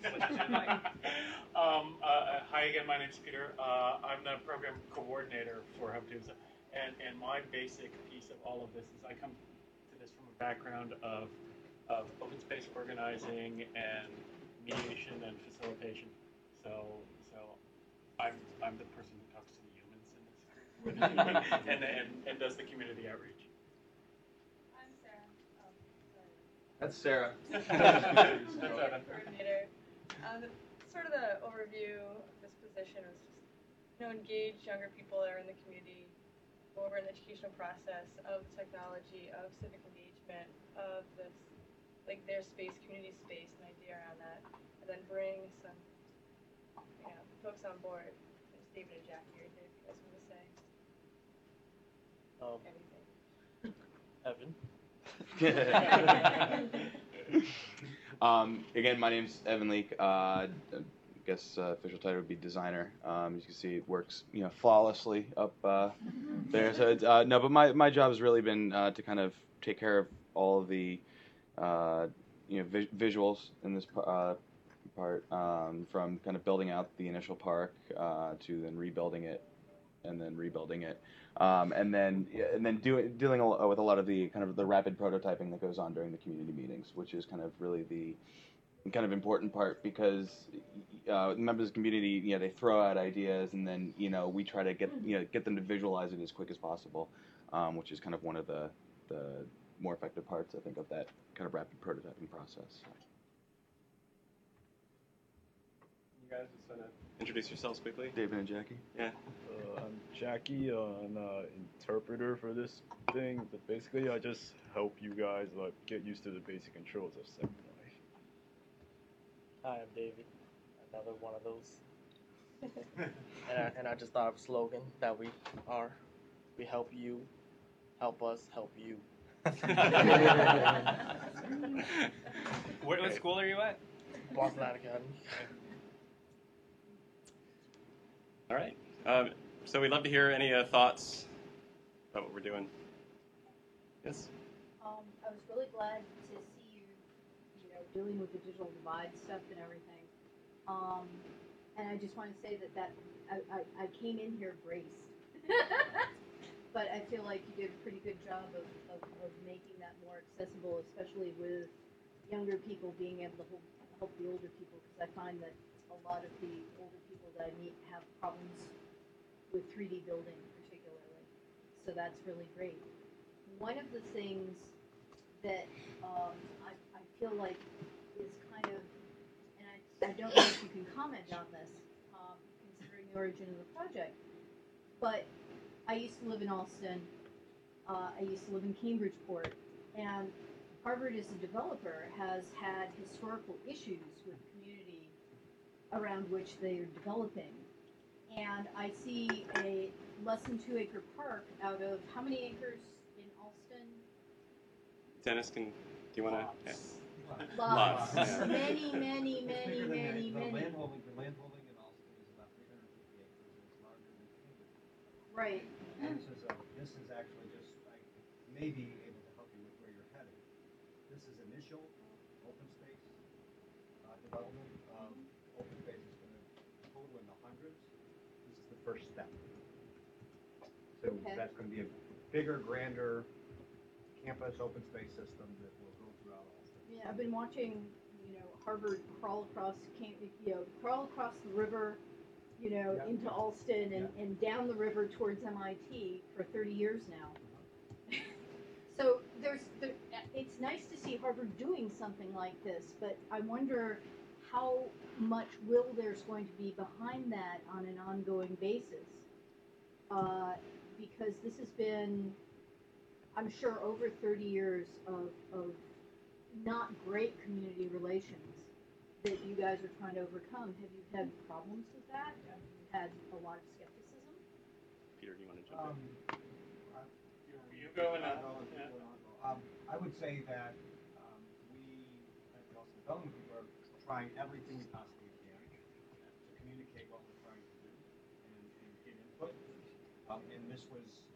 Hi again, my name's Peter. I'm the program coordinator for Hubtusa. And my basic piece of all of this is I come to this from a background of open space organizing and mediation and facilitation. So I'm the person who talks to the humans in this group and does the community outreach. I'm Sarah. Oh, sorry. That's Sarah. Coordinator. Sort of the overview of this position was just, engage younger people that are in the community, go over an educational process of technology, of civic engagement, of this, like their space, community space, an idea around that, and then bring some, folks on board. There's David and Jackie right there. If you guys want to say anything. Evan. Again, my name's Evan Leake. I guess official title would be designer. As you can see, it works flawlessly up there. So it's, no, but my job has really been to kind of take care of all of the visuals in this part, from kind of building out the initial park to then rebuilding it, and then rebuilding it. And then dealing with a lot of the kind of the rapid prototyping that goes on during the community meetings, which is kind of really the kind of important part, because members of the community, they throw out ideas, and then we try to get them to visualize it as quick as possible, which is kind of one of the more effective parts, I think, of that kind of rapid prototyping process. You guys just want to introduce yourselves quickly? David and Jackie. Yeah. I'm Jackie. I'm an interpreter for this thing, but basically I just help you guys get used to the basic controls of Second Life. Hi, I'm David. Another one of those. and I just thought of a slogan that we help you, help us, help you. What school are you at? Boston Latin Academy. All right. So we'd love to hear any thoughts about what we're doing. Yes? I was really glad to see you, dealing with the digital divide stuff and everything. And I just want to say that I came in here braced. But I feel like you did a pretty good job of making that more accessible, especially with younger people being able to help the older people, because I find that a lot of the older people that I meet have problems with 3D building particularly. So that's really great. One of the things that I feel like is kind of, and I don't know if you can comment on this, considering the origin of the project, but I used to live in Alston. I used to live in Cambridgeport, and Harvard as a developer has had historical issues with the community around which they are developing. And I see a less than 2 acre park out of how many acres in Alston? Dennis, do you want to? Yeah. Lots. Yeah. Many. The landholding in Alston is about 350 acres, and it's larger than Cambridge. Right. And this is actually just, I may be able to help you with where you're headed. This is initial open space development. Open space is going to total in the hundreds. This is the first step. So that's going to be a bigger, grander campus open space system that will go throughout Alston. Yeah, I've been watching, Harvard crawl across the river, into Alston and down the river towards MIT for 30 years now. So it's nice to see Harvard doing something like this, but I wonder how much will there's going to be behind that on an ongoing basis, because this has been, I'm sure, over 30 years of not great community relations that you guys are trying to overcome. Have you had problems with that? Have you had a lot of skepticism? Peter, do you want to jump in? You go and I would say that we, at the Alston Development Group, are trying everything we possibly can to communicate what we're trying to do and get input. And this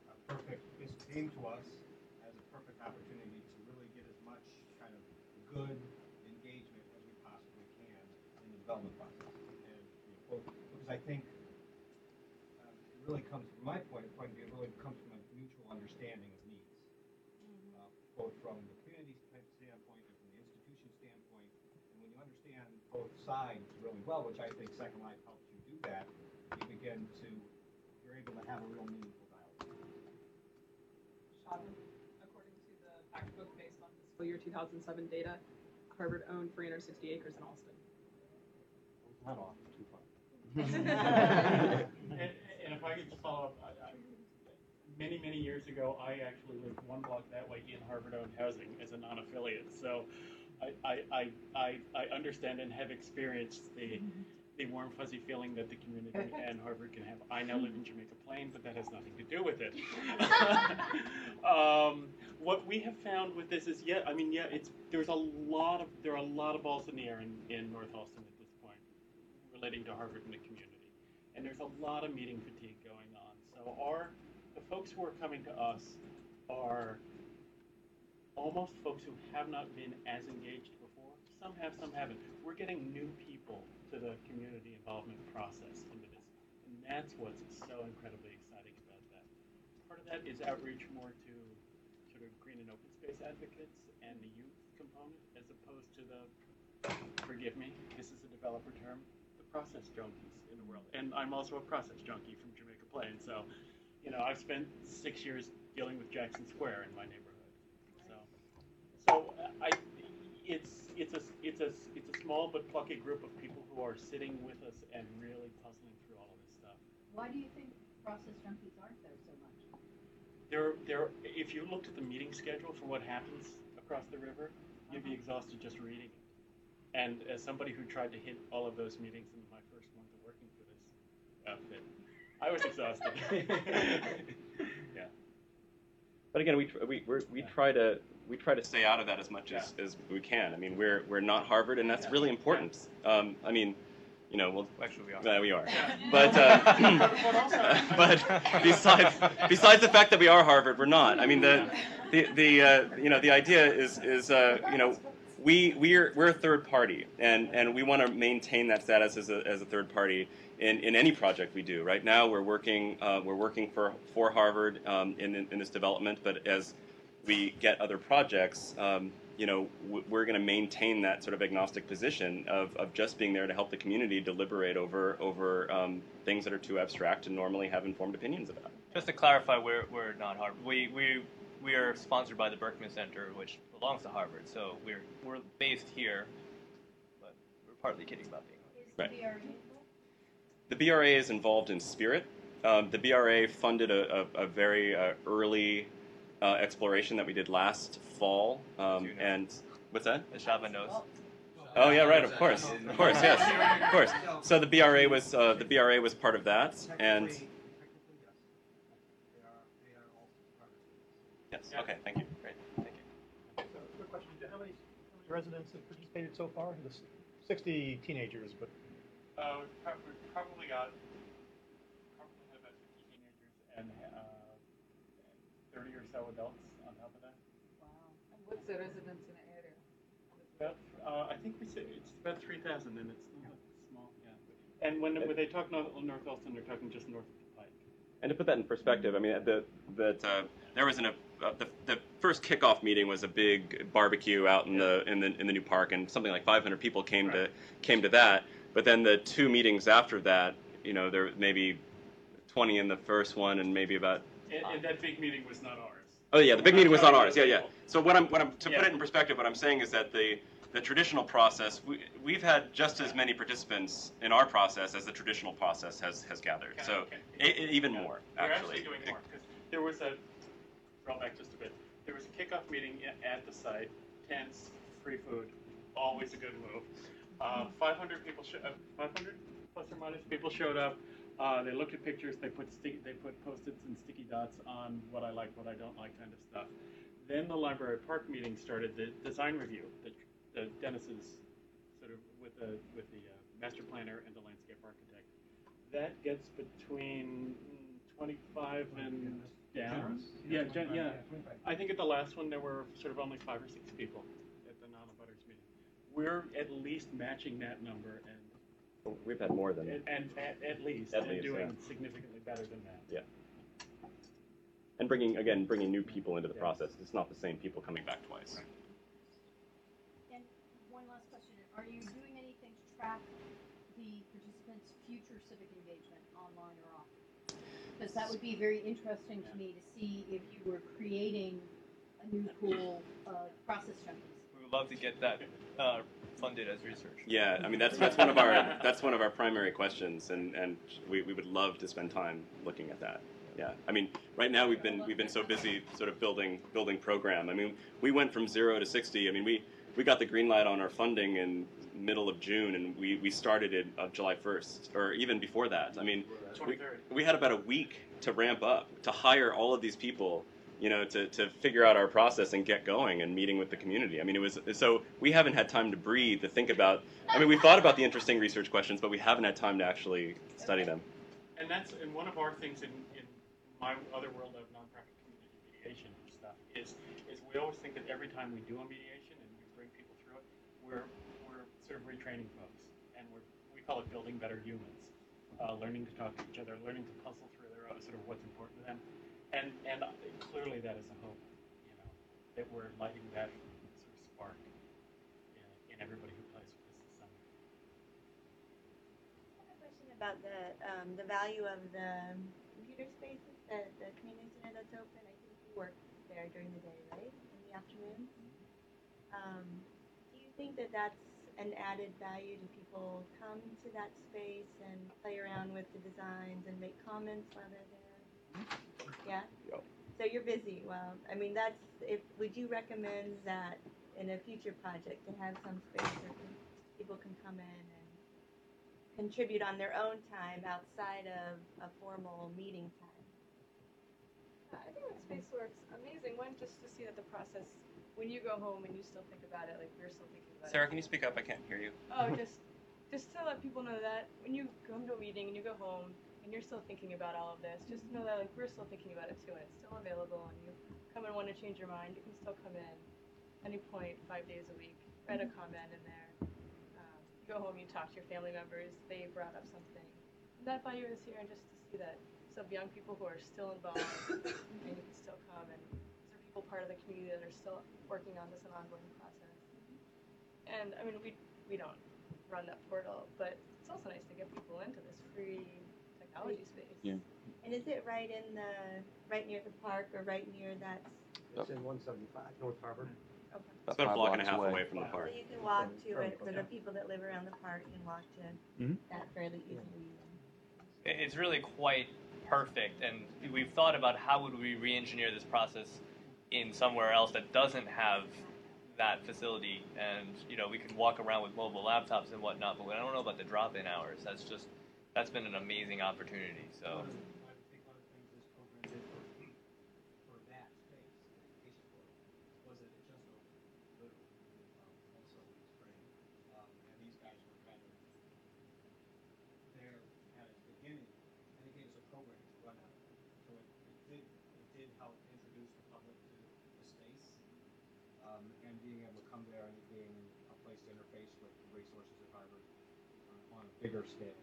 came to us as a perfect opportunity to really get as much kind of good engagement as we possibly can in the development process. And, because I think it really comes, from my point of view, it really comes from a mutual understanding of needs, both from the community standpoint and from the institution standpoint. And when you understand both sides really well, which I think Second Life helps you do that, you're able to have a real meaningful dialogue. According to the fact book based on fiscal year 2007 data, Harvard owned 360 acres in Alston. Not off too far. And if I could just follow up, many years ago, I actually lived one block that way in Harvard-owned housing as a non-affiliate. So I understand and have experienced the warm, fuzzy feeling that the community and Harvard can have. I now live in Jamaica Plain, but that has nothing to do with it. What we have found with this is, there are a lot of balls in the air in North Alston at this point relating to Harvard and the community, and there's a lot of meeting fatigue going on. So the folks who are coming to us are almost folks who have not been as engaged before. Some have, some haven't. We're getting new people to the community involvement process into this, and that's what's so incredibly exciting about that. Part of that is outreach more to sort of green and open space advocates and the youth component, as opposed to the, forgive me, this is a developer term, the process junkies in the world. And I'm also a process junkie from Jamaica Plain, so I've spent 6 years dealing with Jackson Square in my neighborhood. So it's a small but plucky group of people who are sitting with us and really puzzling through all of this stuff. Why do you think process junkies aren't there so much? If you looked at the meeting schedule for what happens across the river, you'd be exhausted just reading it. And as somebody who tried to hit all of those meetings in my first month of working for this outfit, I was exhausted. Yeah. But again, we try to stay out of that as much as we can. I mean, we're not Harvard, and that's really important. I mean, actually we are. We are. But but besides the fact that we are Harvard, we're not. I mean, the idea is we're a third party, and we want to maintain that status as a third party in any project we do. Right now, we're working for Harvard in this development, but as we get other projects, we're going to maintain that sort of agnostic position of just being there to help the community deliberate over things that are too abstract to normally have informed opinions about. Just to clarify, we're not Harvard. We are sponsored by the Berkman Center, which belongs to Harvard. So we're based here, but we're partly kidding about being Harvard. Is the BRA involved? The BRA is involved in Spirit. The BRA funded a very early exploration that we did last fall, and what's that? The Shaba knows. Oh yeah, right. Of course, yes, of course. So the BRA was part of that, and yes. Okay, thank you. Great, thank you. So, quick question: how many residents have participated so far? The 60 teenagers, but We probably have about 50 teenagers and 30 or so adults on top of that. Wow. And what's the residents in the area? I think we said it's about 3,000, and it's not small. Yeah. And when they talk North Alston, they're talking just north of the Pike. And to put that in perspective, I mean, there was the first kickoff meeting was a big barbecue out in the new park, and something like 500 people came to that. But then the two meetings after that, there were maybe 20 in the first one, and maybe about. And that big meeting was not ours. Oh yeah, the big meeting was not ours. Yeah. So to put it in perspective, what I'm saying is that the traditional process, we've had just as many participants in our process as the traditional process has gathered. Okay, so even more, actually. We're actually doing more, because there was roll back just a bit. There was a kickoff meeting at the site, tents, free food, always a good move. 500 people, 500 plus or minus people showed up. They looked at pictures. They put Post-its and sticky dots on what I like, what I don't like, kind of stuff. Then the library park meeting started the design review. The Dennis's sort of with the master planner and the landscape architect. That gets between 25 and down. Yeah. I think at the last one there were sort of only 5 or 6 people at the non-abutters meeting. We're at least matching that number, and We've had more than and at least, At and least, doing yeah. significantly better than that. Yeah. And bringing new people into the process. It's not the same people coming back twice. And one last question, are you doing anything to track the participants' future civic engagement online or off? Because that would be very interesting to me to see if you were creating a new cool process junkies. We would love to get that funded as research. Yeah, I mean that's one of our primary questions, and we would love to spend time looking at that. Yeah, I mean right now we've been so busy sort of building program. I mean we went from 0 to 60. I mean we got the green light on our funding in middle of June, and we started it July 1st, or even before that. I mean we had about a week to ramp up, to hire all of these people, you know, to figure out our process and get going and meeting with the community. I mean, so we haven't had time to breathe, to think about, I mean, we thought about the interesting research questions, but we haven't had time to actually study them. And one of our things in my other world of nonprofit community mediation and stuff is we always think that every time we do a mediation and we bring people through it, we're sort of retraining folks, and we call it building better humans, learning to talk to each other, learning to puzzle through their sort of what's important to them. And clearly that is a hope, you know, that we're lighting that sort of spark in everybody who plays with this summer. I have a question about the value of the computer spaces, the community center that's open. I think you work there during the day, right? In the afternoon. Do you think that that's an added value? Do people come to that space and play around with the designs and make comments while they're there? Yeah. Yep. So you're busy. Well, I mean, would you recommend that in a future project to have some space where people can come in and contribute on their own time outside of a formal meeting time? I think that space works amazing. One, just to see that the process, when you go home and you still think about it, like we're still thinking about it. Sarah, can you speak up? I can't hear you. Oh, just to let people know that when you come to a meeting and you go home and you're still thinking about all of this, just know that like we're still thinking about it too, and it's still available. And you come and want to change your mind, you can still come in any point, 5 days a week, write a comment in there. You go home, you talk to your family members, they brought up something. And that value is here, and just to see that some young people who are still involved and you can still come, and these are people part of the community that are still working on this, an ongoing process. And I mean, we don't run that portal, but it's also nice to get people into this free technology space. Yeah. And is it right near the park, or right near that? It's in 175 North Harbor. Okay. It's about a block and a half away from the park. So you can walk to it. So the people that live around the park can walk to that fairly easily. It's really quite perfect, and we've thought about how would we re-engineer this process in somewhere else that doesn't have that facility, and you know, we can walk around with mobile laptops and whatnot, but I don't know about the drop-in hours. That's been an amazing opportunity. So. I think one of the things this program did for that space, the education portal, was that it just opened literally also in spring, and these guys were kind of there at its beginning, and it gave us a program to run out of. So it did help introduce the public to the space, and being able to come there and it being a place to interface with the resources at Harvard on a bigger scale.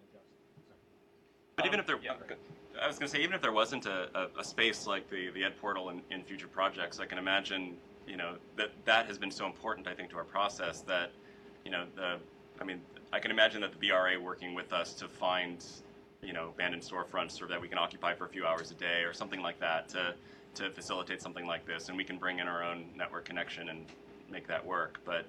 But even if there, I was going to say, even if there wasn't a space like the Ed Portal in future projects, I can imagine, you know, that has been so important, I think, to our process that, you know, I can imagine that the BRA working with us to find, you know, abandoned storefronts or that we can occupy for a few hours a day or something like that to facilitate something like this, and we can bring in our own network connection and make that work. But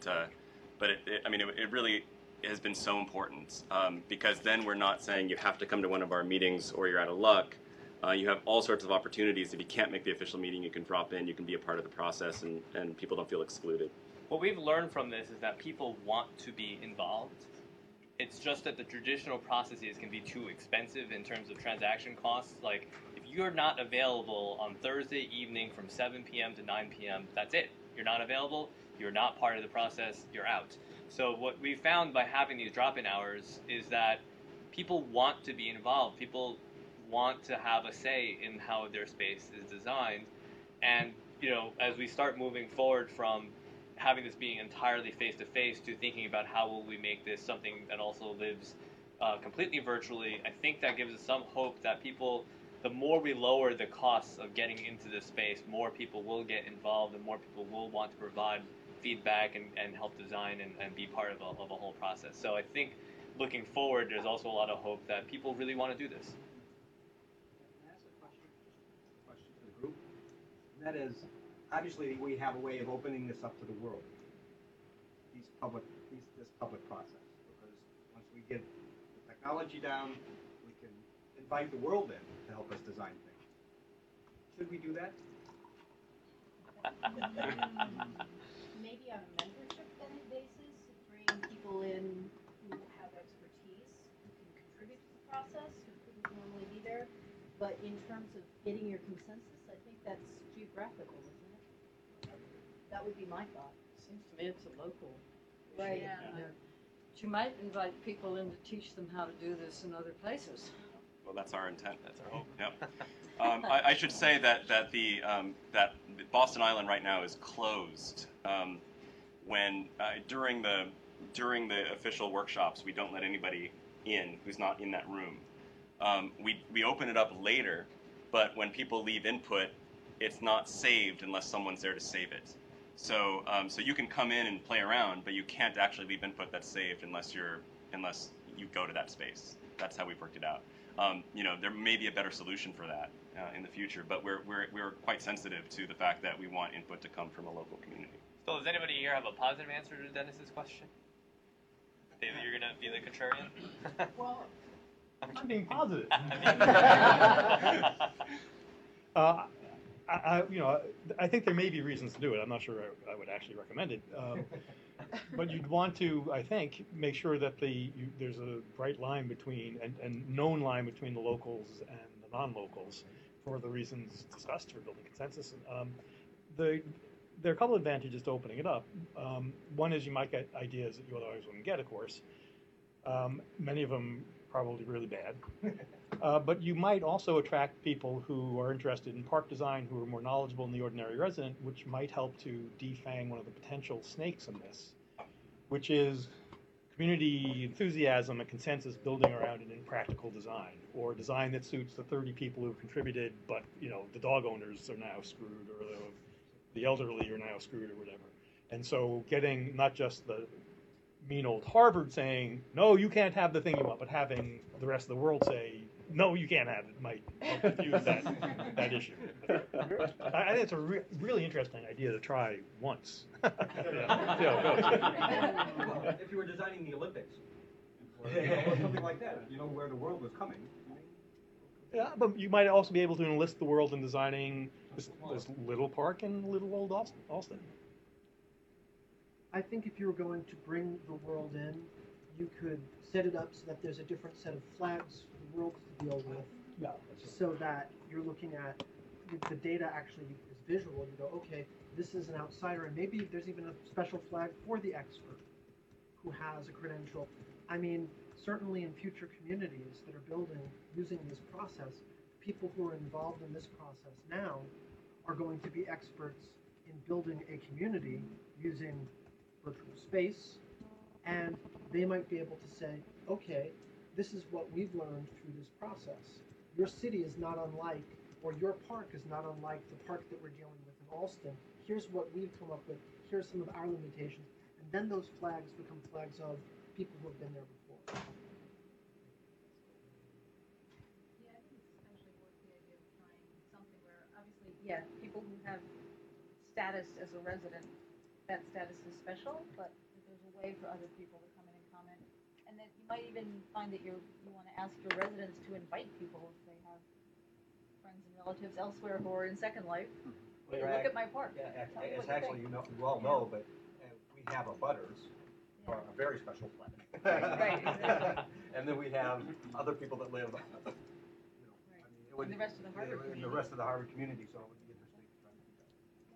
it really has been so important because then we're not saying you have to come to one of our meetings or you're out of luck. You have all sorts of opportunities. If you can't make the official meeting, you can drop in, you can be a part of the process, and people don't feel excluded. What we've learned from this is that people want to be involved. It's just that the traditional processes can be too expensive in terms of transaction costs. Like, if you're not available on Thursday evening from 7 p.m. to 9 p.m., that's it. You're not available, you're not part of the process, you're out. So what we found by having these drop-in hours is that people want to be involved. People want to have a say in how their space is designed. And, you know, as we start moving forward from having this being entirely face-to-face to thinking about how will we make this something that also lives completely virtually, I think that gives us some hope that people, the more we lower the costs of getting into this space, more people will get involved and more people will want to provide feedback and help design and be part of a whole process. So I think looking forward, there's also a lot of hope that people really want to do this. Can I ask a question to the group? And that is, obviously, we have a way of opening this up to the world. This public process, because once we get the technology down, we can invite the world in to help us design things. Should we do that? Maybe on a mentorship basis, bring people in who have expertise, who can contribute to the process, who couldn't normally be there. But in terms of getting your consensus, I think that's geographical, isn't it? That would be my thought. Seems to me it's a local. Right. Yeah. But you might invite people in to teach them how to do this in other places. Well, that's our intent. That's our hope. Yep. I should say that the Boston Island right now is closed. When during the official workshops, we don't let anybody in who's not in that room. We open it up later, but when people leave input, it's not saved unless someone's there to save it. So you can come in and play around, but you can't actually leave input that's saved unless you go to that space. That's how we've worked it out. There may be a better solution for that in the future, but we're quite sensitive to the fact that we want input to come from a local community. So does anybody here have a positive answer to Dennis's question? David, you're gonna be the contrarian? Well, I'm being positive. I think there may be reasons to do it. I'm not sure I would actually recommend it. But you'd want to, I think, make sure that there's a bright line between, and known line between the locals and the non-locals for the reasons discussed for building consensus. There are a couple of advantages to opening it up. One is you might get ideas that you otherwise wouldn't get, of course. Many of them probably really bad. But you might also attract people who are interested in park design, who are more knowledgeable than the ordinary resident, which might help to defang one of the potential snakes in this, which is community enthusiasm and consensus building around an impractical design, or design that suits the 30 people who have contributed, but the dog owners are now screwed, or the elderly are now screwed, or whatever. And so getting not just the mean old Harvard saying, no, you can't have the thing you want, but having the rest of the world say, no, you can't have it, might confuse that issue. I think it's a really interesting idea to try once. Well, if you were designing the Olympics, or something like that, where the world was coming. Yeah, but you might also be able to enlist the world in designing this little park in little old Alston. I think if you were going to bring the world in, you could set it up so that there's a different set of flags for the world to deal with, so that you're looking at the data actually is visual. You go, okay, this is an outsider, and maybe there's even a special flag for the expert who has a credential. I mean, certainly in future communities that are building using this process, people who are involved in this process now are going to be experts in building a community using virtual space, and they might be able to say, okay, this is what we've learned through this process. Your city is not unlike, or your park is not unlike the park that we're dealing with in Alston. Here's what we've come up with. Here's some of our limitations. And then those flags become flags of people who have been there before. Yeah, I think it's especially worth the idea of trying something where, obviously, yeah, people who have status as a resident, that status is special, but there's a way for other people to come in and comment. And that you might even find that you want to ask your residents to invite people if they have friends and relatives elsewhere who are in Second Life. Look at my park. Yeah, it's actually, you all know, but we have a Butters, or a very special flag. Right, exactly. And then we have other people that live, In the rest of the Harvard community. In the rest of the Harvard community, so it would be interesting to try to do that.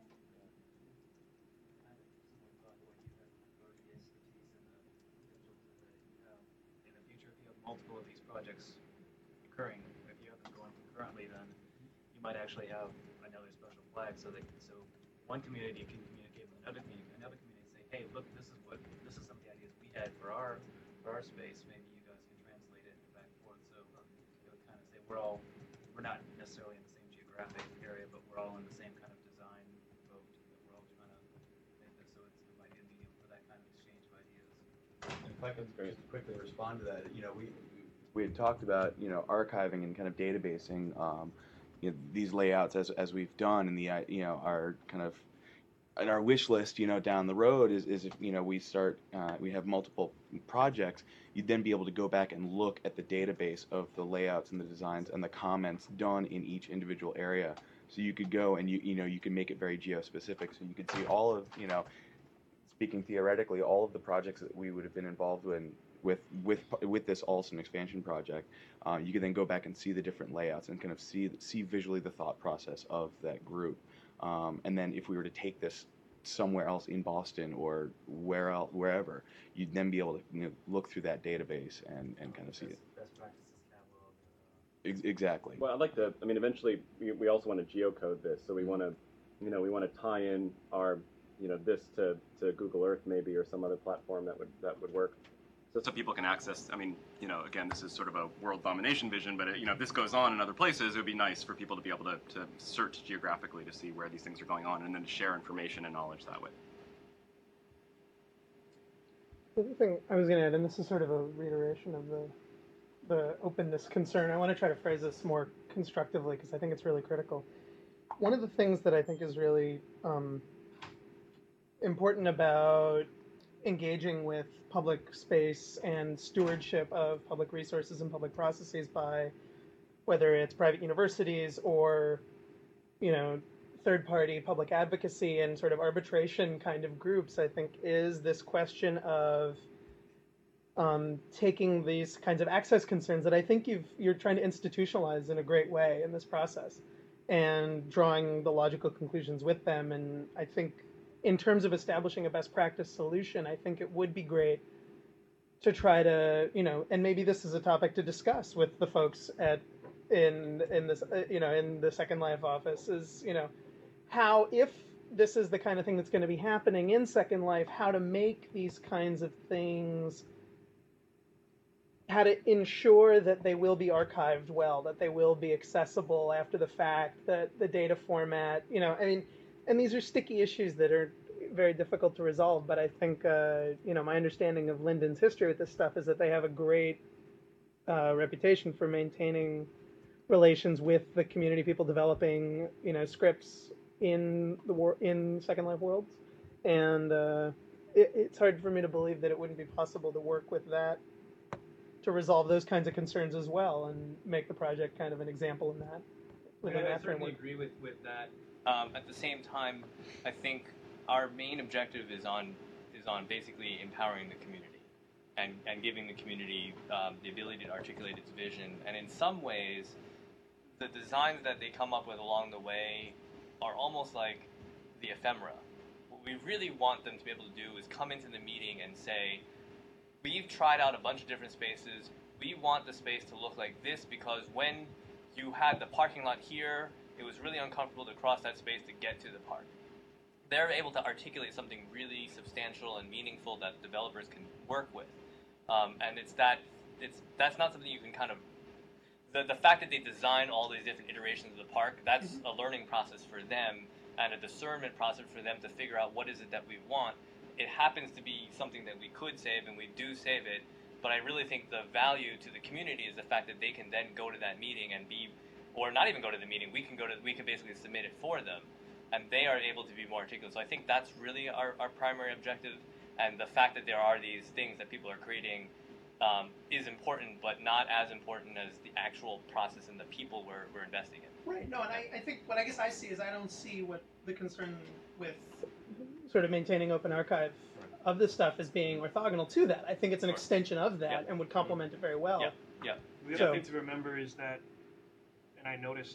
In the future, if you have multiple of these projects occurring, if you have them going concurrently, then you might actually have another special flag, so one community can communicate with another community hey, look, this is some of the ideas we had for our space. Maybe you guys can translate it back and forth. So it would kind of say we're not necessarily in the same geographic area, but we're all in the same kind of design boat. That we're all trying to make this, so it might be a medium for that kind of exchange of ideas. If I could just quickly respond to that, we had talked about archiving and kind of databasing these layouts as we've done, and our kind of and our wish list down the road is if we have multiple projects, you'd then be able to go back and look at the database of the layouts and the designs and the comments done in each individual area. So you could go and you can make it very geo-specific, so you could see all of speaking theoretically, all of the projects that we would have been involved in with this Alston expansion project. You could then go back and see the different layouts and kind of see visually the thought process of that group. And then if we were to take this somewhere else in Boston or wherever, you'd then be able to look through that database and kind of see it. Best practices catalog. Exactly. Well, I'd like to. I mean, eventually, we also want to geocode this. So we want to, we want to tie in our, this to Google Earth maybe or some other platform that would work. So people can access. I mean, again, this is sort of a world domination vision, but if this goes on in other places, it would be nice for people to be able to search geographically to see where these things are going on, and then to share information and knowledge that way. The other thing I was going to add, and this is sort of a reiteration of the openness concern. I want to try to phrase this more constructively because I think it's really critical. One of the things that I think is really important about engaging with public space and stewardship of public resources and public processes by whether it's private universities or third-party public advocacy and sort of arbitration kind of groups, I think, is this question of taking these kinds of access concerns that I think you're trying to institutionalize in a great way in this process and drawing the logical conclusions with them. And I think in terms of establishing a best practice solution, I think it would be great to try to, and maybe this is a topic to discuss with the folks in this, in the Second Life office is, how, if this is the kind of thing that's going to be happening in Second Life, how to make these kinds of things, how to ensure that they will be archived well, that they will be accessible after the fact, that the data format, and these are sticky issues that are very difficult to resolve, but I think, my understanding of Linden's history with this stuff is that they have a great reputation for maintaining relations with the community, people developing, scripts in Second Life worlds, and it's hard for me to believe that it wouldn't be possible to work with that to resolve those kinds of concerns as well and make the project kind of an example in that. I certainly agree with that. At the same time, I think our main objective is on basically empowering the community and giving the community the ability to articulate its vision. And in some ways, the designs that they come up with along the way are almost like the ephemera. What we really want them to be able to do is come into the meeting and say, we've tried out a bunch of different spaces. We want the space to look like this because when you had the parking lot here, it was really uncomfortable to cross that space to get to the park. They're able to articulate something really substantial and meaningful that developers can work with. And that's not something you can kind of, the fact that they design all these different iterations of the park, that's a learning process for them and a discernment process for them to figure out what is it that we want. It happens to be something that we could save, and we do save it, but I really think the value to the community is the fact that they can then go to that meeting and or not even go to the meeting, we can basically submit it for them, and they are able to be more articulate. So I think that's really our primary objective, and the fact that there are these things that people are creating is important, but not as important as the actual process and the people we're investing in. Right, no, and I think what I guess I see is I don't see what the concern with sort of maintaining open archive of this stuff as being orthogonal to that. I think it's an extension of that and would complement it very well. Yeah. The other thing to remember is that, and I noticed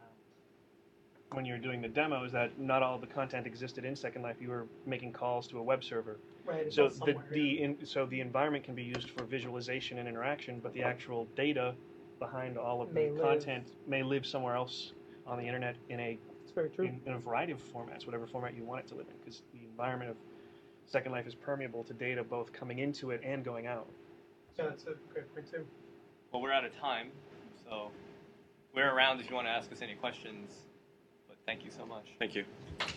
when you were doing the demo, is that not all the content existed in Second Life. You were making calls to a web server. Right. So the environment can be used for visualization and interaction, but the actual data behind all of the content may live somewhere else on the internet in a It's very true. In a variety of formats, whatever format you want it to live in, because the environment of Second Life is permeable to data both coming into it and going out. So that's a great point too. Well, we're out of time, so we're around if you want to ask us any questions. But thank you so much. Thank you.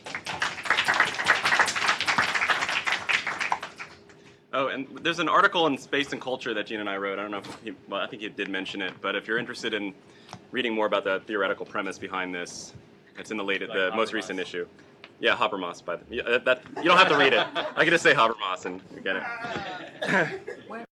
Oh, and there's an article in Space and Culture that Gene and I wrote. I don't know if I think you did mention it, but if you're interested in reading more about the theoretical premise behind this, it's in the most recent issue. Yeah, Habermas. You don't have to read it. I can just say Habermas and you get it.